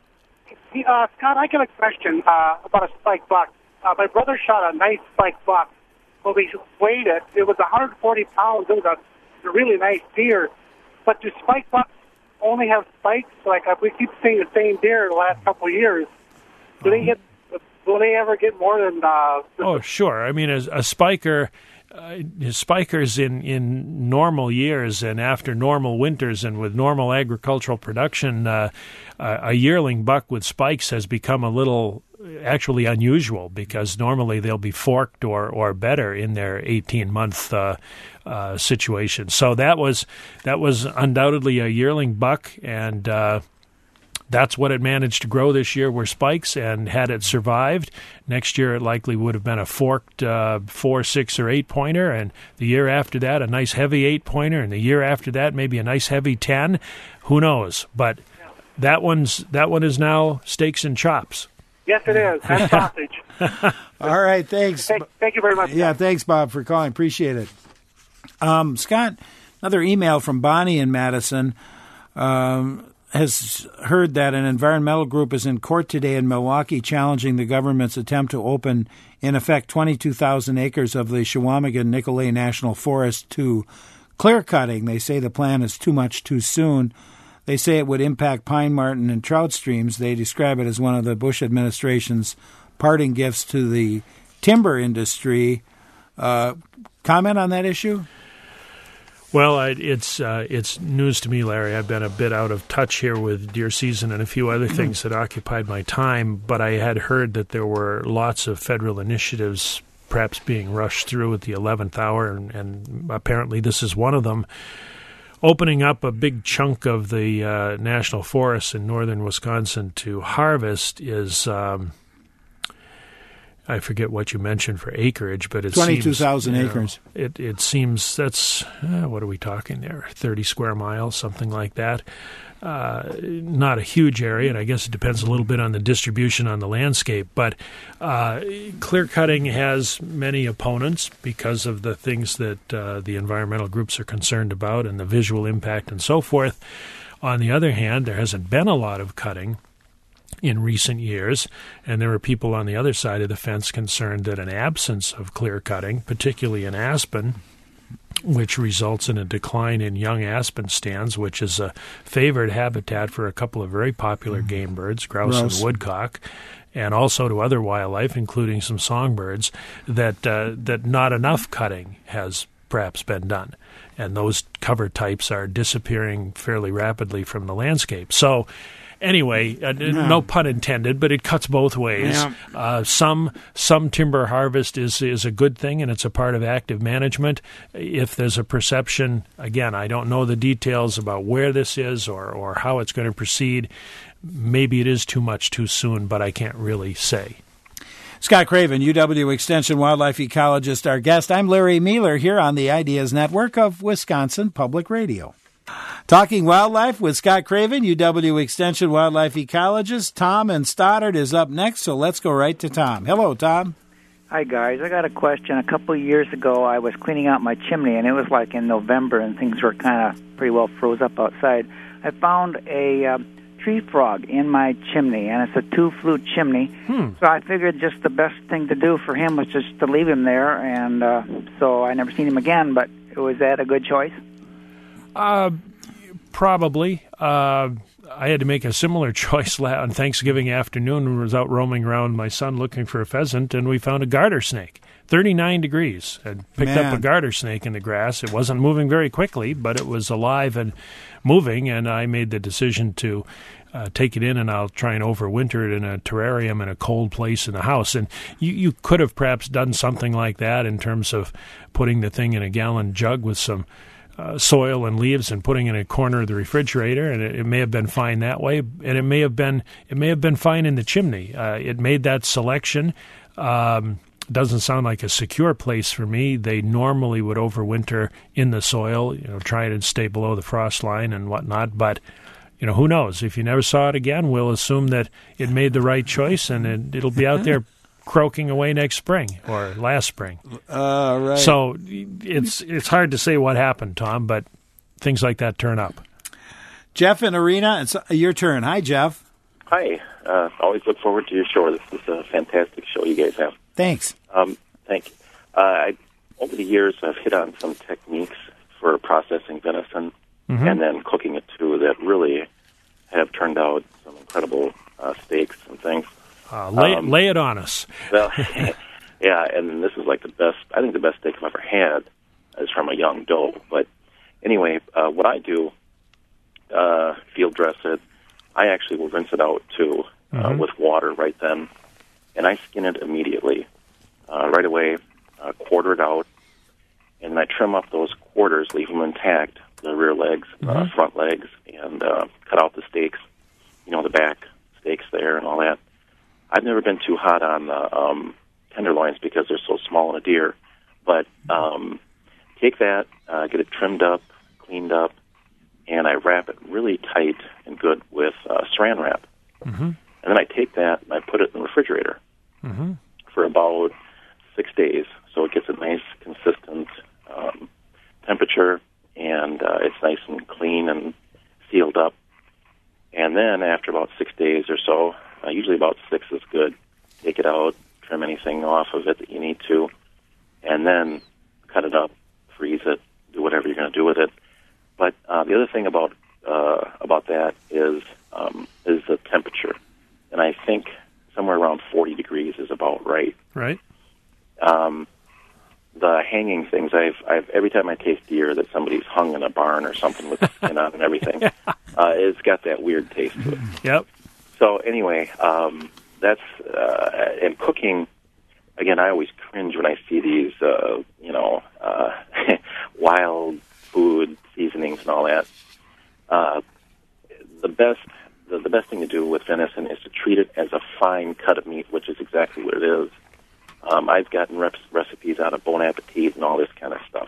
Uh, Scott, I got a question uh, about a spike buck. Uh, my brother shot a nice spike buck. Well, we weighed it. It was one hundred forty pounds. It was a, a really nice deer. But do spike bucks only have spikes? Like uh, we keep seeing the same deer the last couple of years. Do they get? Will they ever get more than? Uh, Oh, sure. I mean, a, a spiker, uh, spikers in, in normal years and after normal winters and with normal agricultural production, uh, uh, a yearling buck with spikes has become a little actually unusual because normally they'll be forked or, or better in their eighteen-month uh, uh, situation. So that was that was undoubtedly a yearling buck, and uh, that's what it managed to grow this year were spikes, and had it survived, next year it likely would have been a forked uh, four, six, or eight-pointer, and the year after that a nice heavy eight-pointer, and the year after that maybe a nice heavy ten. Who knows? But that one's that one is now steaks and chops. Yes, it is. And sausage. All right, thanks. Thank, thank you very much. Yeah, thanks, Bob, for calling. Appreciate it. Um, Scott, another email from Bonnie in Madison. Um, has heard that an environmental group is in court today in Milwaukee challenging the government's attempt to open, in effect, twenty-two thousand acres of the Chequamegon-Nicolet National Forest to clear cutting. They say the plan is too much too soon. They say it would impact pine, marten, and trout streams. They describe it as one of the Bush administration's parting gifts to the timber industry. Uh, comment on that issue? Well, I, it's uh, it's news to me, Larry. I've been a bit out of touch here with deer season and a few other things that occupied my time, but I had heard that there were lots of federal initiatives perhaps being rushed through at the eleventh hour, and, and apparently this is one of them, opening up a big chunk of the uh, national forests in northern Wisconsin to harvest is... Um, I forget what you mentioned for acreage, but it twenty-two thousand seems, acres. Know, it it seems that's uh, what are we talking there? Thirty square miles, something like that. Uh, not a huge area, and I guess it depends a little bit on the distribution on the landscape. But uh, clear cutting has many opponents because of the things that uh, the environmental groups are concerned about and the visual impact and so forth. On the other hand, there hasn't been a lot of cutting in recent years, and there are people on the other side of the fence concerned that an absence of clear cutting, particularly in aspen, which results in a decline in young aspen stands, which is a favored habitat for a couple of very popular game birds, grouse Grouse. and woodcock, and also to other wildlife, including some songbirds, that uh, that not enough cutting has perhaps been done. And those cover types are disappearing fairly rapidly from the landscape. So Anyway, uh, Yeah. no pun intended, but it cuts both ways. Yeah. Uh, some some timber harvest is is a good thing, and it's a part of active management. If there's a perception, again, I don't know the details about where this is or, or how it's going to proceed. Maybe it is too much too soon, but I can't really say. Scott Craven, U W Extension wildlife ecologist, our guest. I'm Larry Mealer here on the Ideas Network of Wisconsin Public Radio. Talking wildlife with Scott Craven, U W Extension wildlife ecologist. Tom in Stoddard is up next, so let's go right to Tom. Hello, Tom. Hi, guys. I got a question. A couple of years ago, I was cleaning out my chimney, and it was like in November, and things were kind of pretty well froze up outside. I found a um, tree frog in my chimney, and it's a two-flute chimney. Hmm. So I figured just the best thing to do for him was just to leave him there, and uh, so I never seen him again, but was that a good choice? Uh, probably. Uh, I had to make a similar choice on Thanksgiving afternoon when I was out roaming around my son looking for a pheasant, and we found a garter snake, thirty-nine degrees. I picked Man. up a garter snake in the grass. It wasn't moving very quickly, but it was alive and moving, and I made the decision to uh, take it in, and I'll try and overwinter it in a terrarium in a cold place in the house. And you, you could have perhaps done something like that in terms of putting the thing in a gallon jug with some Uh, soil and leaves and putting it in a corner of the refrigerator, and it, it may have been fine that way, and it may have been it may have been fine in the chimney. Uh, it made that selection. Um, doesn't sound like a secure place for me. They normally would overwinter in the soil, you know, try to stay below the frost line and whatnot. But you know, who knows? If you never saw it again, we'll assume that it made the right choice, and it, it'll be out there croaking away next spring or last spring. Uh, right. So it's it's hard to say what happened, Tom, but things like that turn up. Jeff in Arena, it's your turn. Hi, Jeff. Hi. Uh, always look forward to your show. This is a fantastic show you guys have. Thanks. Um, thank you. Uh, I, over the years, I've hit on some techniques for processing venison Mm-hmm. and then cooking it too that really have turned out some incredible uh, steaks and things. Uh, lay, um, lay it on us. Well, yeah, and this is like the best, I think the best steak I've ever had is from a young doe. But anyway, uh, what I do, uh, field dress it, I actually will rinse it out too uh, Mm-hmm. with water right then, and I skin it immediately, uh, right away, uh, quarter it out, and I trim up those quarters, leave them intact, the rear legs, uh, Mhm. front legs, and uh, cut out the steaks, you know, the back all that. I've never been too hot on the um, tenderloins because they're so small in a deer. But um, take that, uh, get it trimmed up, cleaned up, and I wrap it really tight and good with uh, saran wrap. Mm-hmm. And then I take that and I put it in the refrigerator Mm-hmm. for about six days. So it gets a nice, consistent um, temperature, and uh, it's nice and clean and sealed up. And then after about six days or so, uh, usually about six is good, take it out, trim anything off of it that you need to, and then cut it up, freeze it, do whatever you're going to do with it. But uh, the other thing about uh, about that is um, is the temperature, and I think somewhere around forty degrees is about right. Right. Um, the hanging things, I've, I've every time I taste deer that somebody's hung in a barn or something with the skin on and everything, uh, it's got that weird taste to it. Yep. So anyway, um, that's uh, and cooking. Again, I always cringe when I see these, uh, you know, uh, wild food seasonings and all that. Uh, the best, the, the best thing to do with venison is to treat it as a fine cut of meat, which is exactly what it is. Um, I've gotten rep- recipes out of Bon Appetit and all this kind of stuff,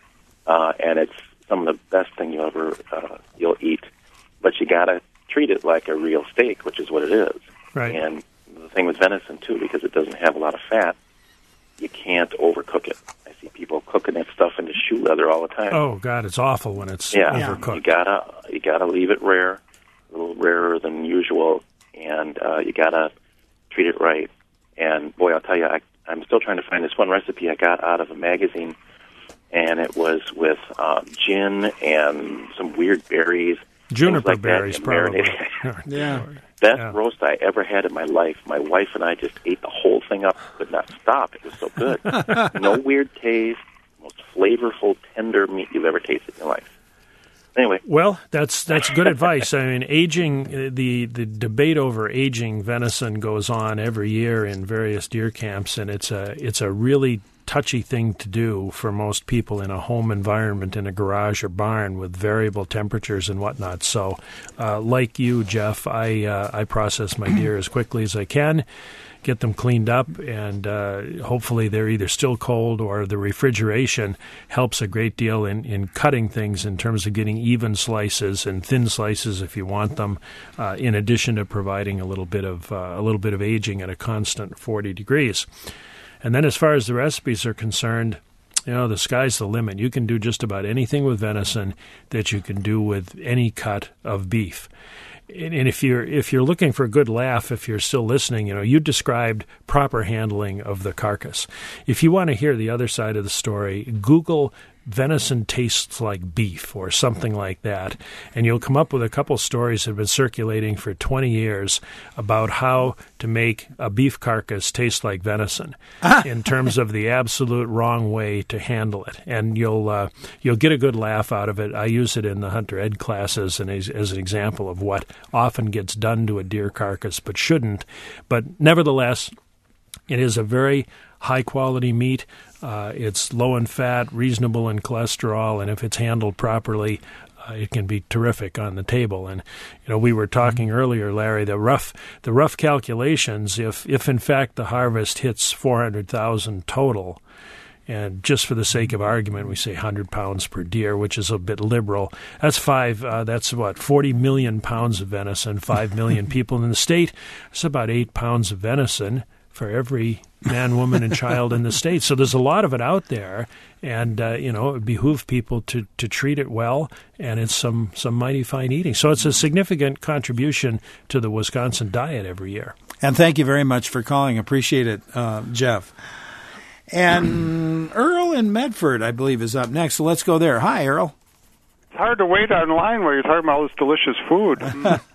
uh, and it's some of the best thing you'll ever uh, you'll eat. But you gotta treat it like a real steak, which is what it is. Right. And the thing with venison too, because it doesn't have a lot of fat, you can't overcook it. I see people cooking that stuff into shoe leather all the time. Oh God, it's awful when it's yeah, overcooked. you gotta you gotta leave it rare, a little rarer than usual, and uh, you gotta treat it right. And boy, I'll tell you, I, I'm still trying to find this one recipe I got out of a magazine, and it was with uh, gin and some weird berries, juniper like berries, that, probably. Yeah. Best Yeah. roast I ever had in my life. My wife and I just ate the whole thing up, could not stop. It was so good. No weird taste, most flavorful, tender meat you've ever tasted in your life. Anyway. Well, that's that's good advice. I mean, aging, the, the debate over aging venison goes on every year in various deer camps, and it's a it's a really touchy thing to do for most people in a home environment, in a garage or barn with variable temperatures and whatnot. So, uh, like you, Jeff, I uh, I process my deer as quickly as I can, get them cleaned up, and uh, hopefully they're either still cold or the refrigeration helps a great deal in, in cutting things in terms of getting even slices and thin slices if you want them, uh, in addition to providing a little bit of uh, a little bit of aging at a constant forty degrees. And then as far as the recipes are concerned, you know, the sky's the limit. You can do just about anything with venison that you can do with any cut of beef. And if you're if you're looking for a good laugh, if you're still listening, you know, you described proper handling of the carcass. If you want to hear the other side of the story, Google venison tastes like beef or something like that, and you'll come up with a couple stories that have been circulating for twenty years about how to make a beef carcass taste like venison in terms of the absolute wrong way to handle it. And you'll uh, you'll get a good laugh out of it. I use it in the Hunter Ed classes and as, as an example of what often gets done to a deer carcass but shouldn't. But nevertheless, it is a very high-quality meat. Uh, it's low in fat, reasonable in cholesterol, and if it's handled properly, uh, it can be terrific on the table. And you know, we were talking mm-hmm. earlier, Larry, the rough the rough calculations. If if in fact the harvest hits four hundred thousand total, and just for the sake of argument, we say one hundred pounds per deer, which is a bit liberal. That's five. Uh, that's what forty million pounds of venison. Five million people in the state. It's about eight pounds of venison for every man, woman, and child in the state. So there's a lot of it out there, and uh, you know, it would behoove people to, to treat it well, and it's some, some mighty fine eating. So it's a significant contribution to the Wisconsin diet every year. And thank you very much for calling. Appreciate it, uh, Jeff. And Earl in Medford, I believe, is up next. So let's go there. Hi, Earl. It's hard to wait online while you're talking about all this delicious food.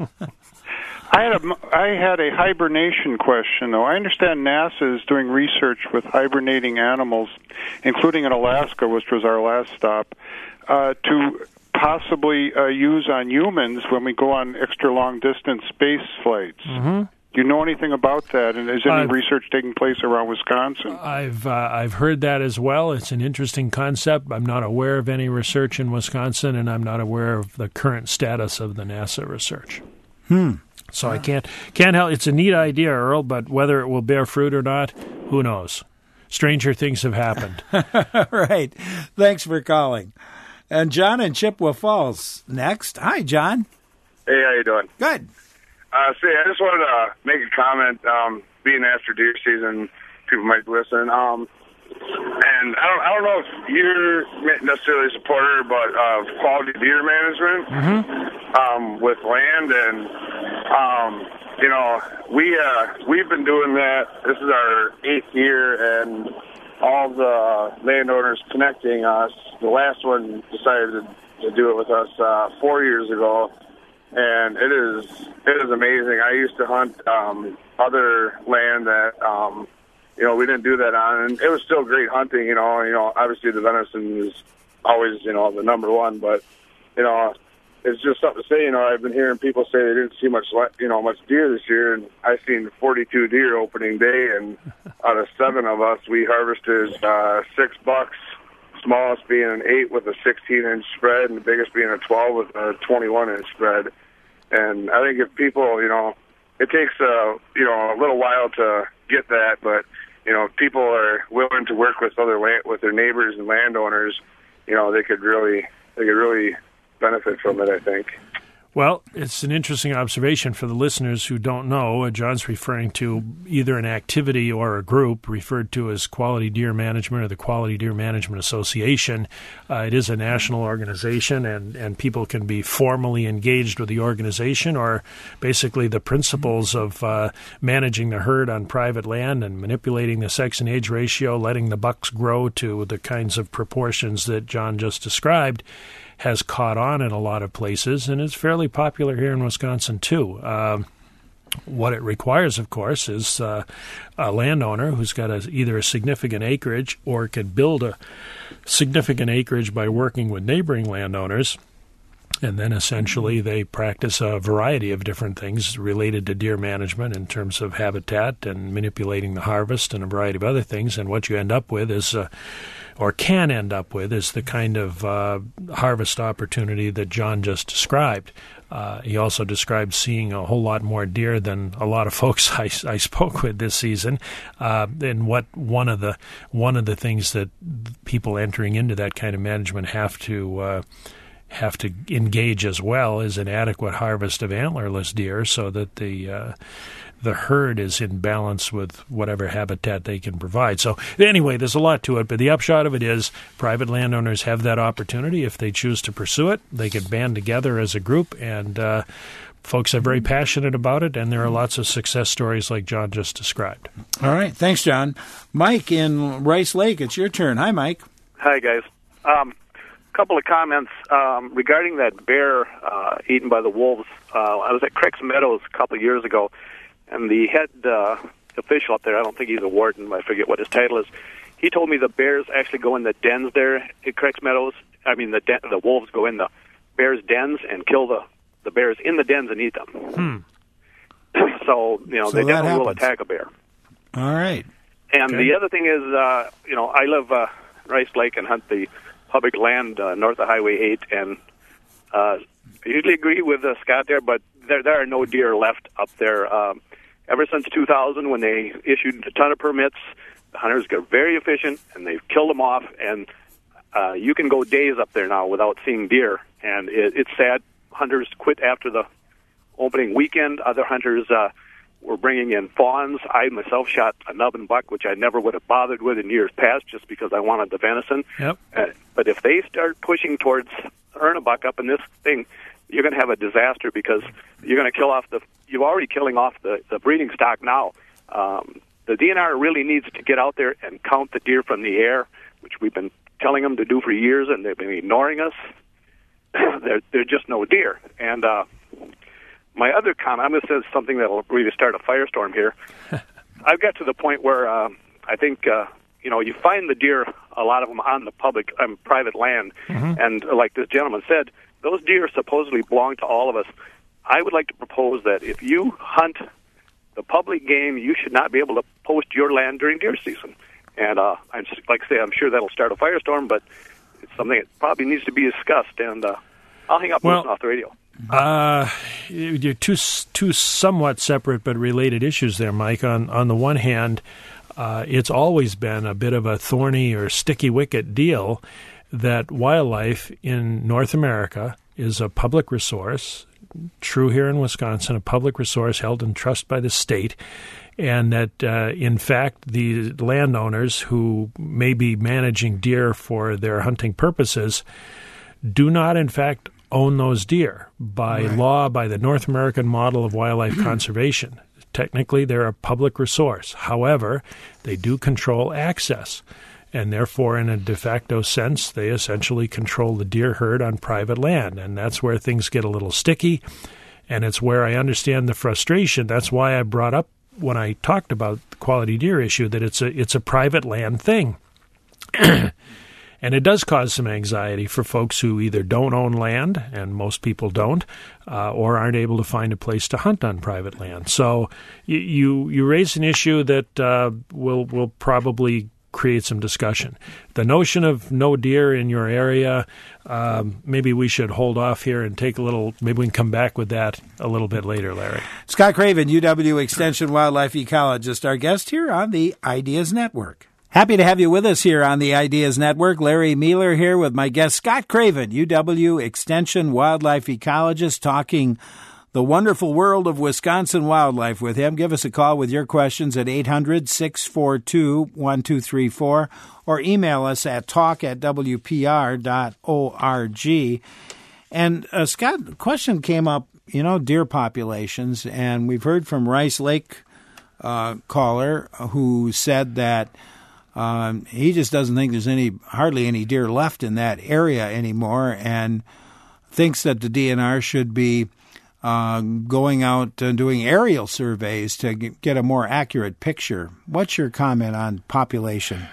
I had a I had a hibernation question, though. I understand NASA is doing research with hibernating animals, including in Alaska, which was our last stop, uh, to possibly uh, use on humans when we go on extra long distance space flights. Mm-hmm. Do you know anything about that? And is any I've, research taking place around Wisconsin? I've uh, I've heard that as well. It's an interesting concept. I'm not aware of any research in Wisconsin, and I'm not aware of the current status of the NASA research. Hmm. So I can't can't help. It's a neat idea, Earl, but whether it will bear fruit or not, who knows? Stranger things have happened. Right. Thanks for calling. And John in Chippewa Falls next. Hi, John. Hey, how you doing? Good. Uh, see, I just wanted to make a comment. Um, being after deer season, people might listen. Um, and I don't, I don't know if you're necessarily a supporter, but of quality deer management Mm-hmm. um, with land, and um, you know, we uh, we've been doing that. This is our eighth year, and all the landowners connecting us. The last one decided to, to do it with us uh, four years ago. And it is it is amazing. I used to hunt um, other land that um, you know we didn't do that on, and it was still great hunting. You know, you know, obviously the venison is always you know the number one, but you know, it's just something to say. You know, I've been hearing people say they didn't see much you know much deer this year, and I've seen forty-two deer opening day, and out of seven of us, we harvested uh, six bucks. Smallest being an eight with a sixteen inch spread, and the biggest being a twelve with a twenty-one inch spread. And I think if people, you know, it takes a you know a little while to get that, but you know, if people are willing to work with other land, with their neighbors and landowners, you know, they could really they could really benefit from it, I think. Well, it's an interesting observation for the listeners who don't know. Uh, John's referring to either an activity or a group referred to as Quality Deer Management or the Quality Deer Management Association. Uh, it is a national organization, and, and people can be formally engaged with the organization, or basically the principles of uh, managing the herd on private land and manipulating the sex and age ratio, letting the bucks grow to the kinds of proportions that John just described, has caught on in a lot of places, and it's fairly popular here in Wisconsin, too. Uh, what it requires, of course, is uh, a landowner who's got a, either a significant acreage or can build a significant acreage by working with neighboring landowners, and then essentially they practice a variety of different things related to deer management in terms of habitat and manipulating the harvest and a variety of other things, and what you end up with is uh, or can end up with is the kind of uh, harvest opportunity that John just described. Uh, he also described seeing a whole lot more deer than a lot of folks I, I spoke with this season. Uh, and what one of the one of the things that people entering into that kind of management have to uh, have to engage as well is an adequate harvest of antlerless deer, so that the uh, the herd is in balance with whatever habitat they can provide. So anyway, there's a lot to it, but the upshot of it is private landowners have that opportunity if they choose to pursue it. They can band together as a group, and uh, folks are very passionate about it, and there are lots of success stories like John just described. All right. Thanks, John. Mike in Rice Lake, it's your turn. Hi, Mike. Hi, guys. Um, couple of comments um, regarding that bear uh, eaten by the wolves. Uh, I was at Cricks Meadows a couple of years ago, and the head uh, official up there, I don't think he's a warden, I forget what his title is, he told me the bears actually go in the dens there at Cricks Meadows. I mean, the den- the wolves go in the bears' dens and kill the, the bears in the dens and eat them. Hmm. So, you know, So they that definitely will happens. attack a bear. All right. And Okay. the other thing is, uh, you know, I live uh, Rice Lake and hunt the public land uh, north of Highway eight, and uh, I usually agree with uh, Scott there, but there there are no deer left up there. Um, ever since two thousand, when they issued a ton of permits, the hunters got very efficient, and they've killed them off, and uh, you can go days up there now without seeing deer, and it, it's sad. Hunters quit after the opening weekend. Other hunters uh, were bringing in fawns. I myself shot a nubbin buck, which I never would have bothered with in years past, just because I wanted the venison. Yep. Uh, but if they start pushing towards earn a buck up in this thing, you're going to have a disaster, because you're going to kill off the. You're already killing off the, the breeding stock now. Um, the D N R really needs to get out there and count the deer from the air, which we've been telling them to do for years, and they've been ignoring us. there, there's just no deer. And uh, my other comment, I'm going to say something that will really start a firestorm here. I've got to the point where uh, I think, uh, you know, you find the deer, a lot of them on the public, um, private land, Mm-hmm. and like this gentleman said, those deer supposedly belong to all of us. I would like to propose that if you hunt the public game, you should not be able to post your land during deer season. And uh, I'm just, like I say, I'm sure that'll start a firestorm, but it's something that probably needs to be discussed. And uh, I'll hang up and Well, listen off the radio. Uh, you're two two somewhat separate but related issues there, Mike. On on the one hand, uh, it's always been a bit of a thorny or sticky wicket deal that wildlife in North America is a public resource, true here in Wisconsin, a public resource held in trust by the state, and that, uh, in fact, the landowners who may be managing deer for their hunting purposes do not, in fact, own those deer by right. law, by the North American model of wildlife conservation. Technically, they're a public resource. However, they do control access, and therefore, in a de facto sense, they essentially control the deer herd on private land, and that's where things get a little sticky, and it's where I understand the frustration. That's why I brought up, when I talked about the quality deer issue, that it's a it's a private land thing. And it does cause some anxiety for folks who either don't own land, and most people don't, uh, or aren't able to find a place to hunt on private land. So you you, you raise an issue that uh, will will probably create some discussion. The notion of no deer in your area, um, maybe we should hold off here and take a little, maybe we can come back with that a little bit later, Larry. Scott Craven, U W Extension Wildlife Ecologist, our guest here on the Ideas Network. Happy to have you with us here on the Ideas Network. Larry Mealer here with my guest, Scott Craven, U W Extension Wildlife Ecologist, talking the wonderful world of Wisconsin wildlife with him. Give us a call with your questions at eight hundred, six four two, one two three four or email us at talk at w p r dot org. And, uh, Scott, a question came up, you know, deer populations, and we've heard from Rice Lake uh, caller who said that Um, he just doesn't think there's any, hardly any deer left in that area anymore, and thinks that the D N R should be uh, going out and doing aerial surveys to get a more accurate picture. What's your comment on population?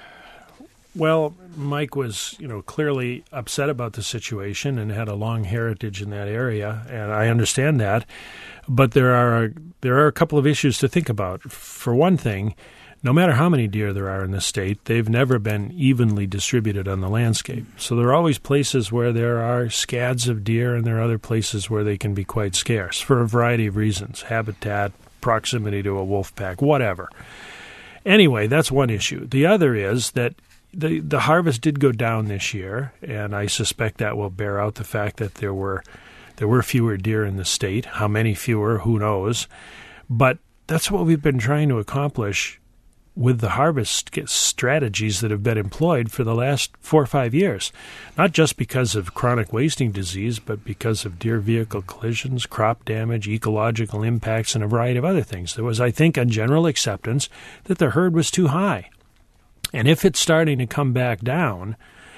Well, Mike was, you know, clearly upset about the situation and had a long heritage in that area, and I understand that. But there are there are a couple of issues to think about. For one thing, no matter how many deer there are in the state, they've never been evenly distributed on the landscape. So there are always places where there are scads of deer, and there are other places where they can be quite scarce for a variety of reasons, habitat, proximity to a wolf pack, whatever. Anyway, that's one issue. The other is that the, the harvest did go down this year, and I suspect that will bear out the fact that there were there were fewer deer in the state. How many fewer, who knows? But that's what we've been trying to accomplish with the harvest strategies that have been employed for the last four or five years, not just because of chronic wasting disease, but because of deer vehicle collisions, crop damage, ecological impacts, and a variety of other things. There was, I think, a general acceptance that the herd was too high. And if it's starting to come back down,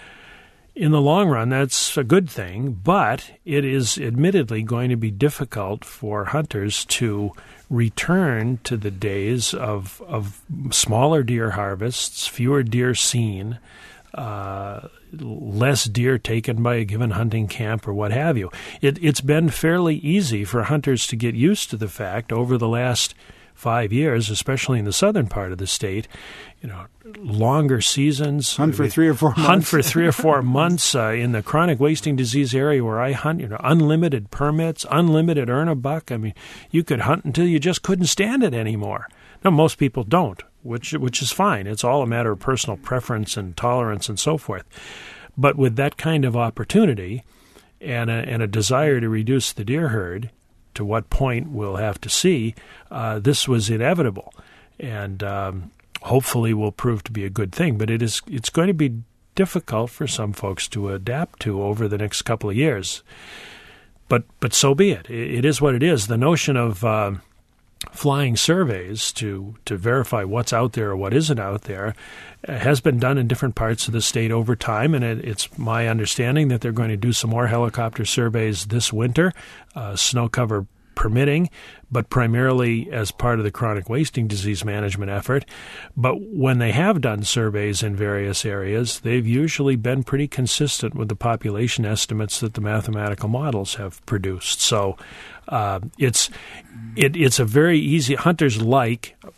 in the long run, that's a good thing, but it is admittedly going to be difficult for hunters to return to the days of of smaller deer harvests, fewer deer seen, uh, less deer taken by a given hunting camp or what have you. It, it's been fairly easy for hunters to get used to the fact over the last five years, especially in the southern part of the state, you know, longer seasons. Hunt for three or four months. Hunt for three or four months uh, in the chronic wasting disease area where I hunt, you know, unlimited permits, unlimited earn a buck. I mean, you could hunt until you just couldn't stand it anymore. Now, most people don't, which which is fine. It's all a matter of personal preference and tolerance and so forth. But with that kind of opportunity and a, and a desire to reduce the deer herd, to what point we'll have to see, uh, this was inevitable, and um, hopefully will prove to be a good thing. But it is it's going to be difficult for some folks to adapt to over the next couple of years. But but so be it. It, it is what it is. The notion of uh, flying surveys to, to verify what's out there or what isn't out there uh, has been done in different parts of the state over time, and it, it's my understanding that they're going to do some more helicopter surveys this winter, uh, snow cover permitting, but primarily as part of the chronic wasting disease management effort. But when they have done surveys in various areas, they've usually been pretty consistent with the population estimates that the mathematical models have produced. So uh, it's it, it's a very easy, hunters like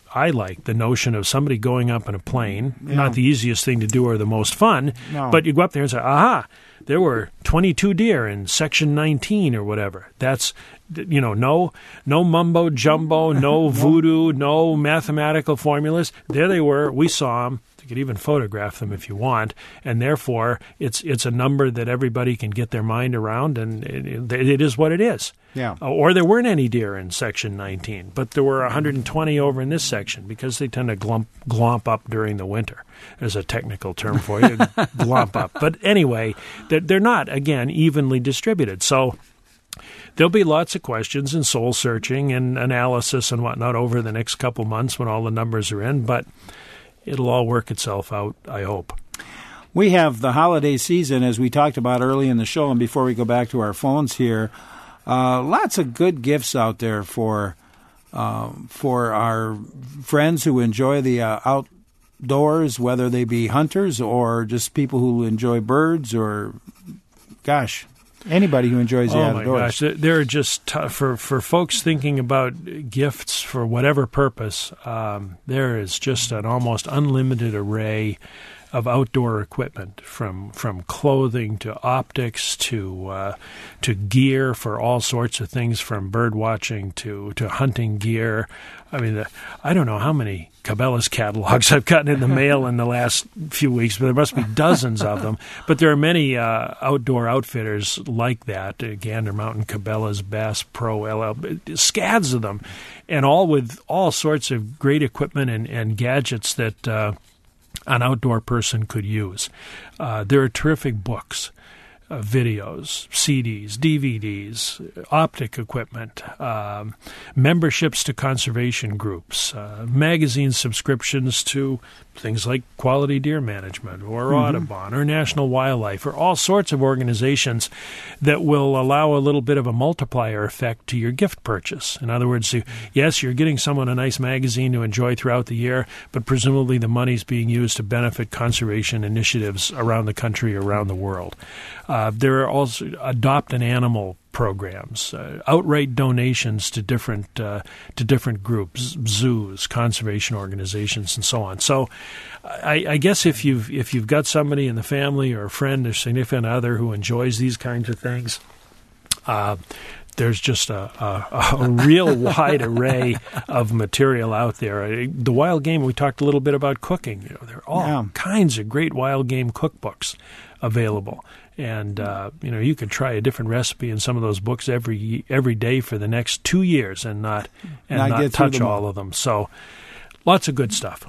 I like the notion of somebody going up in a plane, Yeah. not the easiest thing to do or the most fun, No. but you go up there and say, aha, there were twenty-two deer in section nineteen or whatever. That's, you know, no no mumbo jumbo, no voodoo, no mathematical formulas. There they were. We saw them. You could even photograph them if you want, and therefore it's it's a number that everybody can get their mind around, and it, it is what it is. Yeah. Uh, or there weren't any deer in section nineteen, but there were one hundred twenty over in this section because they tend to glump, glomp up during the winter. There's a technical term for it, glomp up. But anyway, they're, they're not, again, evenly distributed. So there'll be lots of questions and soul searching and analysis and whatnot over the next couple months when all the numbers are in, but it'll all work itself out, I hope. We have the holiday season, as we talked about early in the show, and before we go back to our phones here, uh, lots of good gifts out there for uh, for our friends who enjoy the uh, outdoors, whether they be hunters or just people who enjoy birds or, gosh, anybody who enjoys the oh outdoors. Oh, my gosh. There are just, t- for, for folks thinking about gifts for whatever purpose, um, there is just an almost unlimited array of outdoor equipment, from from clothing to optics to uh, to gear for all sorts of things, from bird watching to, to hunting gear. I mean, the, I don't know how many Cabela's catalogs I've gotten in the mail in the last few weeks, but there must be dozens of them. But there are many uh, outdoor outfitters like that, uh, Gander Mountain, Cabela's, Bass Pro, L L, scads of them, and all with all sorts of great equipment and, and gadgets that uh, an outdoor person could use. Uh, there are terrific books, uh, videos, C Ds, D V Ds, optic equipment, um, memberships to conservation groups, uh, magazine subscriptions to things like Quality Deer Management or Mm-hmm. Audubon or National Wildlife, or all sorts of organizations that will allow a little bit of a multiplier effect to your gift purchase. In other words, you, yes, you're getting someone a nice magazine to enjoy throughout the year, but presumably the money's being used to benefit conservation initiatives around the country, around the world. Uh, there are also Adopt an Animal programs, uh, outright donations to different uh, to different groups, zoos, conservation organizations, and so on. So, I, I guess if you've if you've got somebody in the family or a friend or significant other who enjoys these kinds of things, uh, there's just a, a, a real wide array of material out there. The wild game, we talked a little bit about cooking. You know, there are all Yeah. kinds of great wild game cookbooks available. And, uh, you know, you could try a different recipe in some of those books every every day for the next two years and not and Not not, get through touch them all. all of them. So lots of good stuff.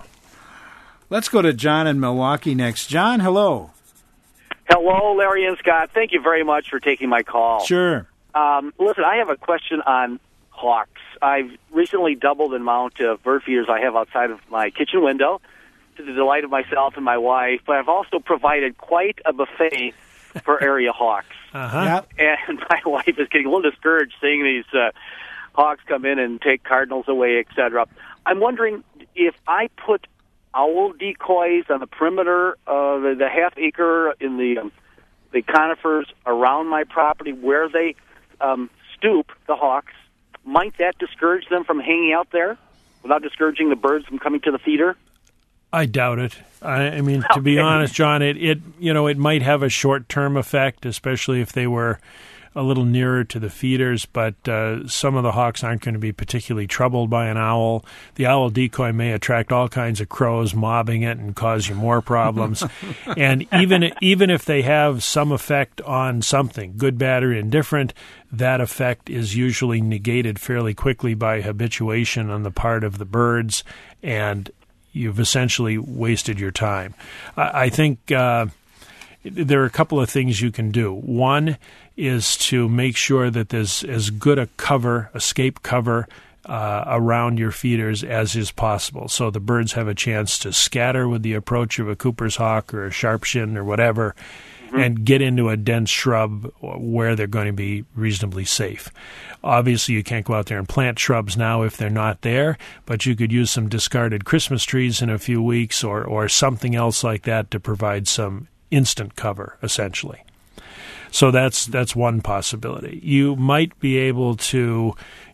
Let's go to John in Milwaukee next. John, hello. Hello, Larry and Scott. Thank you very much for taking my call. Sure. Um, listen, I have a question on hawks. I've recently doubled the amount of bird feeders I have outside of my kitchen window to the delight of myself and my wife, but I've also provided quite a buffet for area hawks. Uh-huh. And my wife is getting a little discouraged seeing these uh, hawks come in and take cardinals away, et cetera. I'm wondering if I put owl decoys on the perimeter of the, the half acre in the um, the conifers around my property where they um, stoop, the hawks, might that discourage them from hanging out there without discouraging the birds from coming to the feeder? I doubt it. I, I mean, to be honest, John, it, it you know it might have a short term effect, especially if they were a little nearer to the feeders. But uh, some of the hawks aren't going to be particularly troubled by an owl. The owl decoy may attract all kinds of crows mobbing it and cause you more problems. And even even if they have some effect on something, good, bad, or indifferent, that effect is usually negated fairly quickly by habituation on the part of the birds, and you've essentially wasted your time. I, I think uh, there are a couple of things you can do. One is to make sure that there's as good a cover, escape cover, uh, around your feeders as is possible, so the birds have a chance to scatter with the approach of a Cooper's hawk or a sharpshin or whatever, mm-hmm. and get into a dense shrub where they're going to be reasonably safe. Obviously, you can't go out there and plant shrubs now if they're not there, but you could use some discarded Christmas trees in a few weeks or, or something else like that to provide some instant cover, essentially. So that's that's one possibility. You might be able to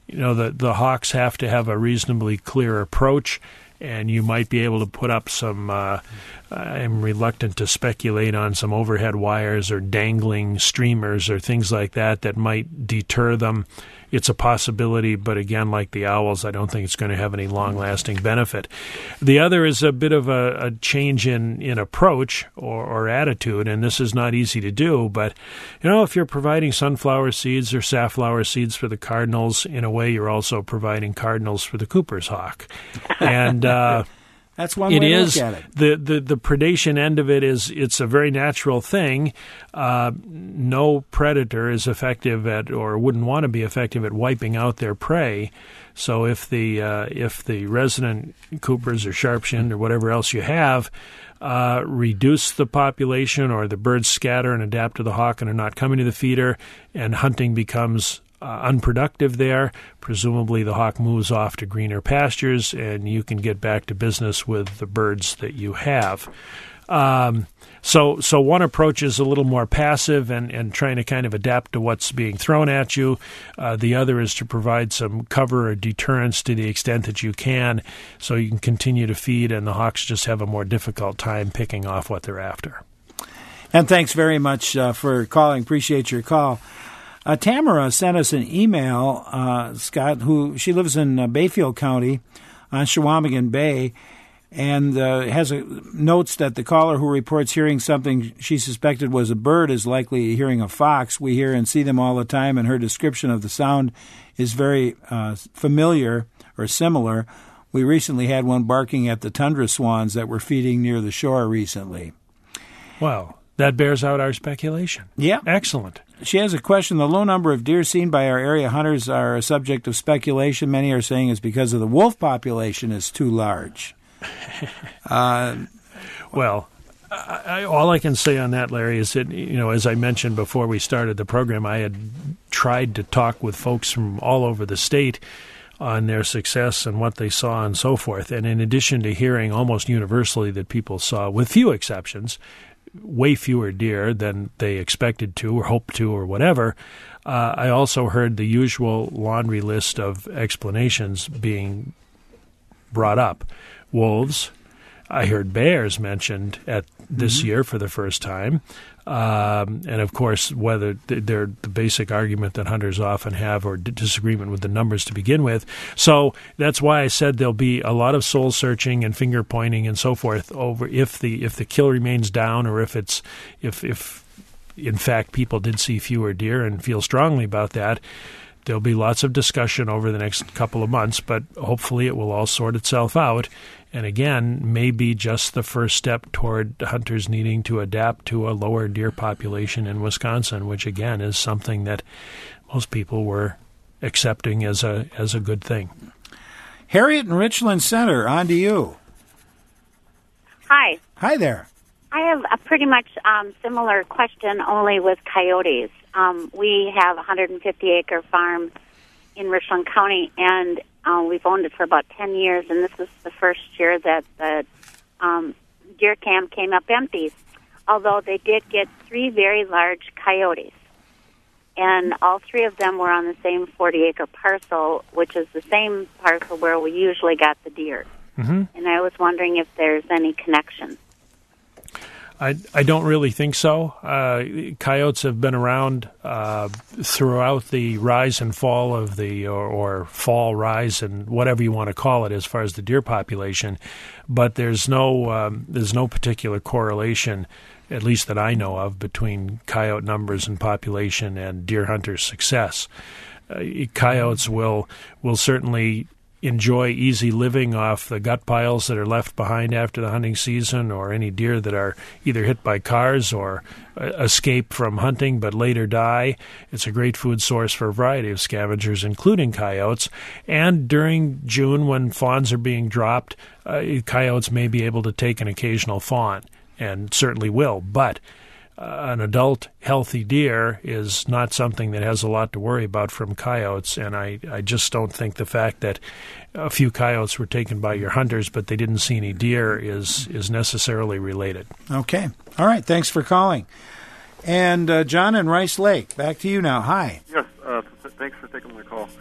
you know, the, the hawks have to have a reasonably clear approach, and you might be able to put up some, uh, I'm reluctant to speculate on some overhead wires or dangling streamers or things like that that might deter them. It's a possibility, but again, like the owls, I don't think it's going to have any long-lasting benefit. The other is a bit of a, a change in, in approach or, or attitude, and this is not easy to do, but, you know, if you're providing sunflower seeds or safflower seeds for the cardinals, in a way you're also providing cardinals for the Cooper's hawk. And uh, that's one it way is, to look at it. The, the, the predation end of it is it's a very natural thing. Uh, no predator is effective at or wouldn't want to be effective at wiping out their prey. So if the uh, if the resident Coopers or sharp-shinned or whatever else you have uh, reduce the population, or the birds scatter and adapt to the hawk and are not coming to the feeder, and hunting becomes Uh, unproductive there, presumably the hawk moves off to greener pastures and you can get back to business with the birds that you have. Um, so so one approach is a little more passive and, and trying to kind of adapt to what's being thrown at you. Uh, the other is to provide some cover or deterrence to the extent that you can, so you can continue to feed and the hawks just have a more difficult time picking off what they're after. And thanks very much uh, for calling. Appreciate your call. Uh, Tamara sent us an email, uh, Scott, who she lives in uh, Bayfield County on Chequamegon Bay, and uh, has a, notes that the caller who reports hearing something she suspected was a bird is likely hearing a fox. We hear and see them all the time, and her description of the sound is very uh, familiar or similar. We recently had one barking at the tundra swans that were feeding near the shore recently. Wow. That bears out our speculation. Yeah. Excellent. She has a question. The low number of deer seen by our area hunters are a subject of speculation. Many are saying it's because of the wolf population is too large. uh, well, I, I, all I can say on that, Larry, is that, you know, as I mentioned before we started the program, I had tried to talk with folks from all over the state on their success and what they saw and so forth. And in addition to hearing almost universally that people saw, with few exceptions, way fewer deer than they expected to or hoped to or whatever, uh, I also heard the usual laundry list of explanations being brought up. Wolves. I heard bears mentioned at this mm-hmm. year for the first time. Um, and, of course, whether they're the basic argument that hunters often have or disagreement with the numbers to begin with. So that's why I said there'll be a lot of soul searching and finger pointing and so forth over if the if the kill remains down, or if it's if if in fact people did see fewer deer and feel strongly about that. There'll be lots of discussion over the next couple of months, but hopefully it will all sort itself out. And again, maybe just the first step toward hunters needing to adapt to a lower deer population in Wisconsin, which again is something that most people were accepting as a as a good thing. Harriet in Richland Center, on to you. Hi. Hi there. I have a pretty much um, similar question, only with coyotes. Um, we have a one hundred fifty acre farm in Richland County, and uh, we've owned it for about ten years, and this is the first year that the um, deer camp came up empty, although they did get three very large coyotes. And all three of them were on the same forty acre parcel, which is the same parcel where we usually got the deer. Mm-hmm. And I was wondering if there's any connection. I, I don't really think so. Uh, coyotes have been around uh, throughout the rise and fall of the, or, or fall, rise, and whatever you want to call it as far as the deer population. But there's no um, there's no particular correlation, at least that I know of, between coyote numbers and population and deer hunters' success. Uh, coyotes will will certainly enjoy easy living off the gut piles that are left behind after the hunting season, or any deer that are either hit by cars or uh, escape from hunting but later die. It's a great food source for a variety of scavengers, including coyotes. And during June, when fawns are being dropped, uh, coyotes may be able to take an occasional fawn, and certainly will. But Uh, an adult, healthy deer is not something that has a lot to worry about from coyotes, and I, I just don't think the fact that a few coyotes were taken by your hunters but they didn't see any deer is, is necessarily related. Okay. All right. Thanks for calling. And uh, John in Rice Lake, back to you now. Hi. Yes, uh, th- thanks for taking my call.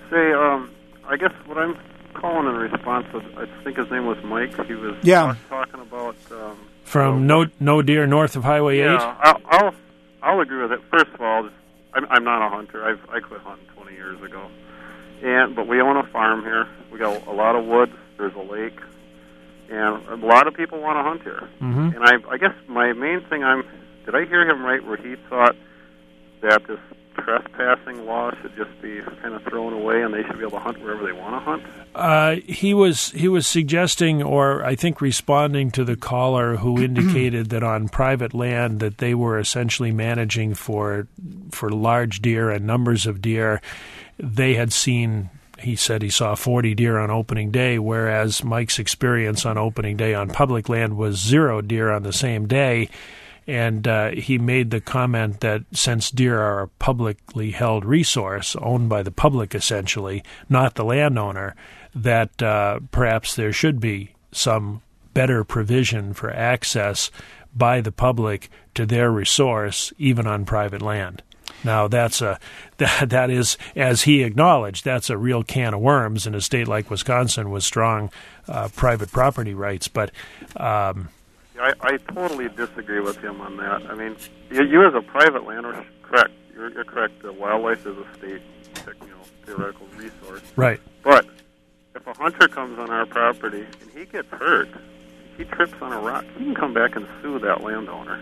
say, um, I guess what I'm calling in response to, I think his name was Mike. He was yeah. talk, talking about um, from no no deer north of Highway yeah, eight. I'll, I'll I'll agree with it. First of all, I'm, I'm not a hunter. I've I quit hunting twenty years ago, and but we own a farm here. We got a lot of woods. There's a lake, and a lot of people want to hunt here. Mm-hmm. And I I guess my main thing, I'm did I hear him right where he thought that this trespassing law should just be kind of thrown away and they should be able to hunt wherever they want to hunt? Uh, he was he was suggesting, or I think responding to the caller who indicated that on private land that they were essentially managing for for large deer and numbers of deer. They had seen, he said he saw forty deer on opening day, whereas Mike's experience on opening day on public land was zero deer on the same day. And uh, he made the comment that since deer are a publicly held resource, owned by the public essentially, not the landowner, that uh, perhaps there should be some better provision for access by the public to their resource, even on private land. Now, that's a that, that is, as he acknowledged, that's a real can of worms in a state like Wisconsin with strong uh, private property rights. But um, I, I totally disagree with him on that. I mean, you, you as a private landowner, correct. You're, you're correct. The wildlife is a state, you know, theoretical resource. Right. But if a hunter comes on our property and he gets hurt, he trips on a rock, he can come back and sue that landowner.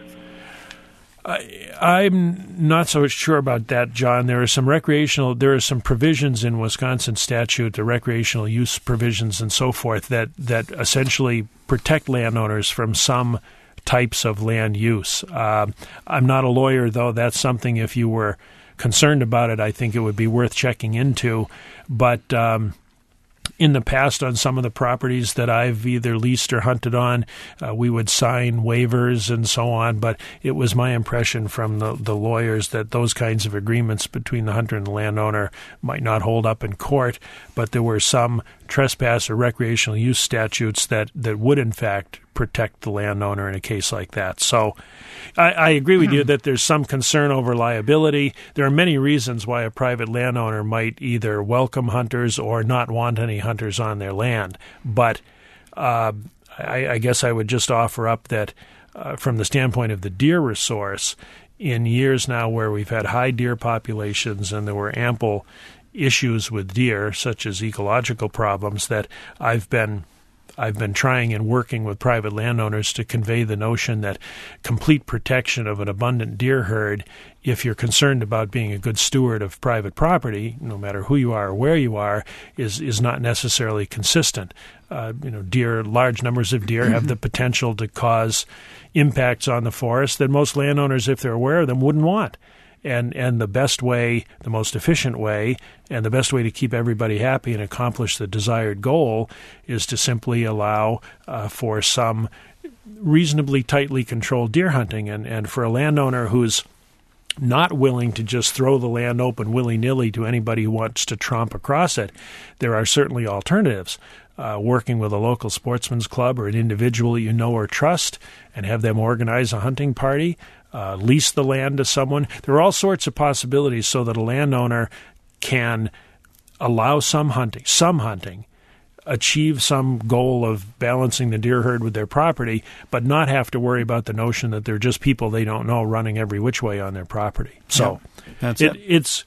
I, I'm not so sure about that, John. There are some recreational, there are some provisions in Wisconsin statute, the recreational use provisions and so forth, that, that essentially protect landowners from some types of land use. Uh, I'm not a lawyer, though. That's something, if you were concerned about it, I think it would be worth checking into. But um, in the past, on some of the properties that I've either leased or hunted on, uh, we would sign waivers and so on, but it was my impression from the, the lawyers that those kinds of agreements between the hunter and the landowner might not hold up in court, but there were some trespass or recreational use statutes that, that would, in fact, protect the landowner in a case like that. So I, I agree with you that there's some concern over liability. There are many reasons why a private landowner might either welcome hunters or not want any hunters on their land. But uh, I, I guess I would just offer up that uh, from the standpoint of the deer resource, in years now where we've had high deer populations and there were ample issues with deer, such as ecological problems, that I've been I've been trying and working with private landowners to convey the notion that complete protection of an abundant deer herd, if you're concerned about being a good steward of private property, no matter who you are or where you are, is is not necessarily consistent. Uh, you know, deer, large numbers of deer have the potential to cause impacts on the forest that most landowners, if they're aware of them, wouldn't want. And and the best way, the most efficient way, and the best way to keep everybody happy and accomplish the desired goal is to simply allow uh, for some reasonably tightly controlled deer hunting. And, and for a landowner who's not willing to just throw the land open willy-nilly to anybody who wants to tromp across it, there are certainly alternatives. Uh, working with a local sportsman's club or an individual you know or trust and have them organize a hunting party, uh, lease the land to someone. There are all sorts of possibilities so that a landowner can allow some hunting, some hunting, achieve some goal of balancing the deer herd with their property, but not have to worry about the notion that they're just people they don't know running every which way on their property. So yeah, that's it, it. it's...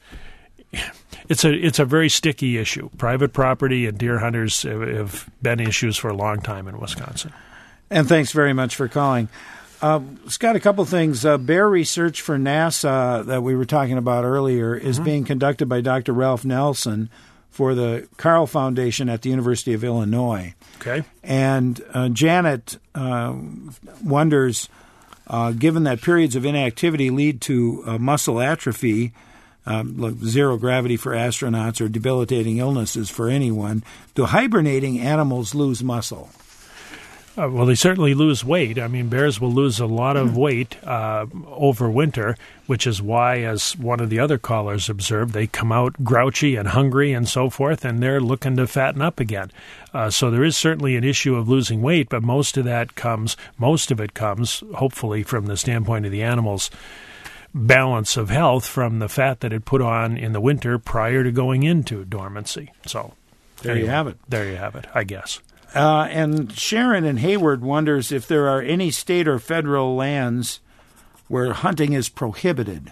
It's a it's a very sticky issue. Private property and deer hunters have, have been issues for a long time in Wisconsin. And thanks very much for calling. Uh, Scott, a couple things. Uh, bear research for NASA that we were talking about earlier is mm-hmm. being conducted by Doctor Ralph Nelson for the Carl Foundation at the University of Illinois. Okay. And uh, Janet uh, wonders, uh, given that periods of inactivity lead to uh, muscle atrophy, Um, like zero gravity for astronauts or debilitating illnesses for anyone, do hibernating animals lose muscle? Uh, well, they certainly lose weight. I mean, bears will lose a lot of weight uh, over winter, which is why, as one of the other callers observed, they come out grouchy and hungry and so forth, and they're looking to fatten up again. Uh, so there is certainly an issue of losing weight, but most of that comes, most of it comes, hopefully, from the standpoint of the animals balance of health from the fat that it put on in the winter prior to going into dormancy. So there anyway, you have it. There you have it, I guess. Uh, and Sharon in Hayward wonders if there are any state or federal lands where hunting is prohibited.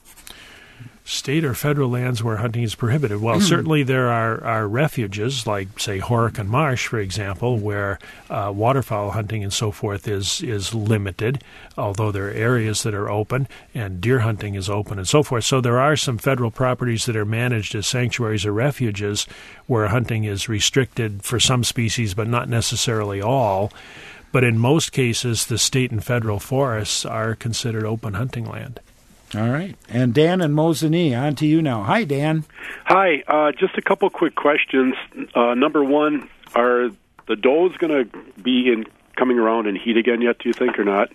State or federal lands where hunting is prohibited. Well, certainly there are, are refuges, like, say, Horicon Marsh, for example, where uh, waterfowl hunting and so forth is is limited, although there are areas that are open, and deer hunting is open and so forth. So there are some federal properties that are managed as sanctuaries or refuges where hunting is restricted for some species, but not necessarily all. But in most cases, the state and federal forests are considered open hunting land. All right. And Dan and Mosinee, on to you now. Hi, Dan. Hi. Uh, just a couple quick questions. Uh, number one, are the does going to be in coming around in heat again yet, do you think, or not?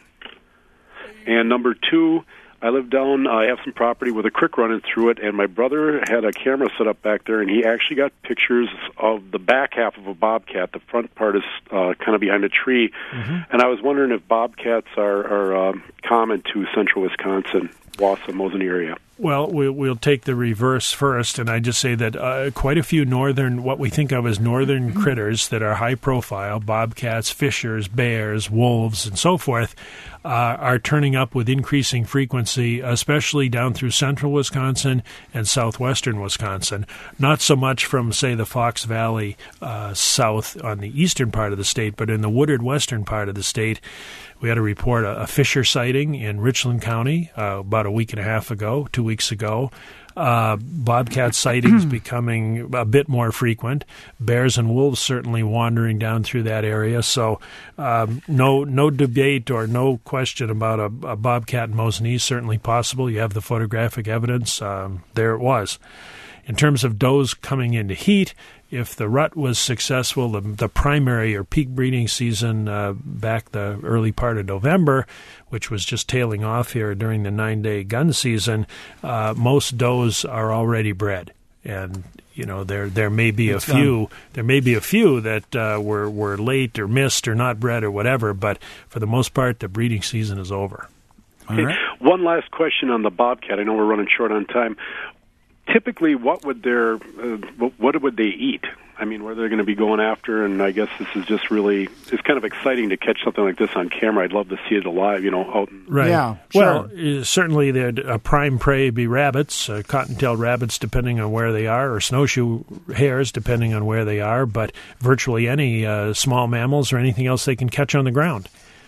And number two, I live down, I have some property with a creek running through it, and my brother had a camera set up back there, and he actually got pictures of the back half of a bobcat. The front part is uh, kind of behind a tree. Mm-hmm. And I was wondering if bobcats are, are um, common to central Wisconsin. Wausau, Mosinee area. Well, we'll take the reverse first, and I just say that uh, quite a few northern, what we think of as northern critters that are high profile, bobcats, fishers, bears, wolves, and so forth, uh, are turning up with increasing frequency, especially down through central Wisconsin and southwestern Wisconsin. Not so much from, say, the Fox Valley uh, south on the eastern part of the state, but in the wooded western part of the state. We had a report, a, a fisher sighting in Richland County uh, about a week and a half ago, two weeks ago. Uh, bobcat sightings becoming a bit more frequent. Bears and wolves certainly wandering down through that area. So um, no no debate or no question about a, a bobcat in Mosinee. Certainly possible. You have the photographic evidence. Um, there it was. In terms of does coming into heat, if the rut was successful, the, the primary or peak breeding season uh, back the early part of November, which was just tailing off here during the nine-day gun season, uh, most does are already bred. And, you know, there there may be it's a few done. there may be a few that uh, were, were late or missed or not bred or whatever, but for the most part, the breeding season is over. Okay. Right. One last question on the bobcat. I know we're running short on time. Typically, what would their uh, what would they eat? I mean, where they're going to be going after, and I guess this is just really, it's kind of exciting to catch something like this on camera. I'd love to see it alive, you know. Out in- right. Yeah, well, sure. uh, certainly a prime prey would be rabbits, uh, cottontail rabbits, depending on where they are, or snowshoe hares, depending on where they are, but virtually any uh, small mammals or anything else they can catch on the ground.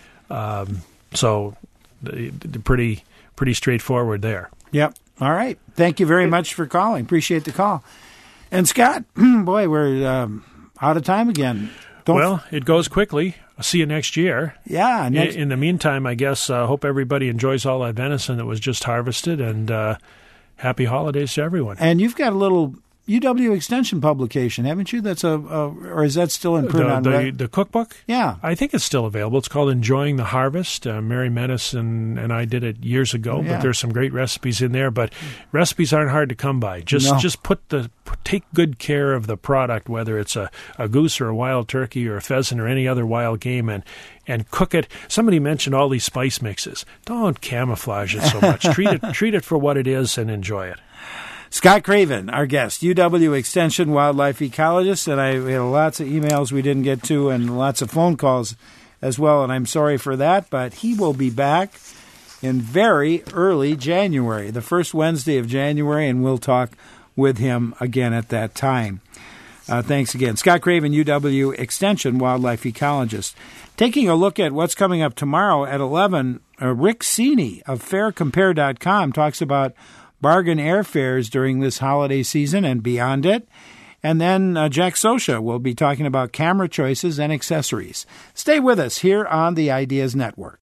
Um, so, they're pretty, pretty straightforward there. Yep. All right. Thank you very much for calling. Appreciate the call. And Scott, boy, we're um, out of time again. Don't well, f- it goes quickly. I'll see you next year. Yeah. Next- in, in the meantime, I guess I uh, hope everybody enjoys all that venison that was just harvested, and uh, happy holidays to everyone. And you've got a little U W Extension publication, haven't you? That's a, a or is that still in print? The, on the, re- the cookbook? Yeah. I think it's still available. It's called Enjoying the Harvest. Uh, Mary Menace and, and I did it years ago, yeah. But there's some great recipes in there. But recipes aren't hard to come by. Just no. just put the take good care of the product, whether it's a, a goose or a wild turkey or a pheasant or any other wild game, and and cook it. Somebody mentioned all these spice mixes. Don't camouflage it so much. treat it treat it for what it is and enjoy it. Scott Craven, our guest, U W Extension wildlife ecologist, and I we had lots of emails we didn't get to and lots of phone calls as well, and I'm sorry for that, but he will be back in very early January, the first Wednesday of January, and we'll talk with him again at that time. Uh, thanks again. Scott Craven, U W Extension wildlife ecologist. Taking a look at what's coming up tomorrow at eleven, uh, Rick Seeney of fair compare dot com talks about bargain airfares during this holiday season and beyond it. And then uh, Jack Sosha will be talking about camera choices and accessories. Stay with us here on the Ideas Network.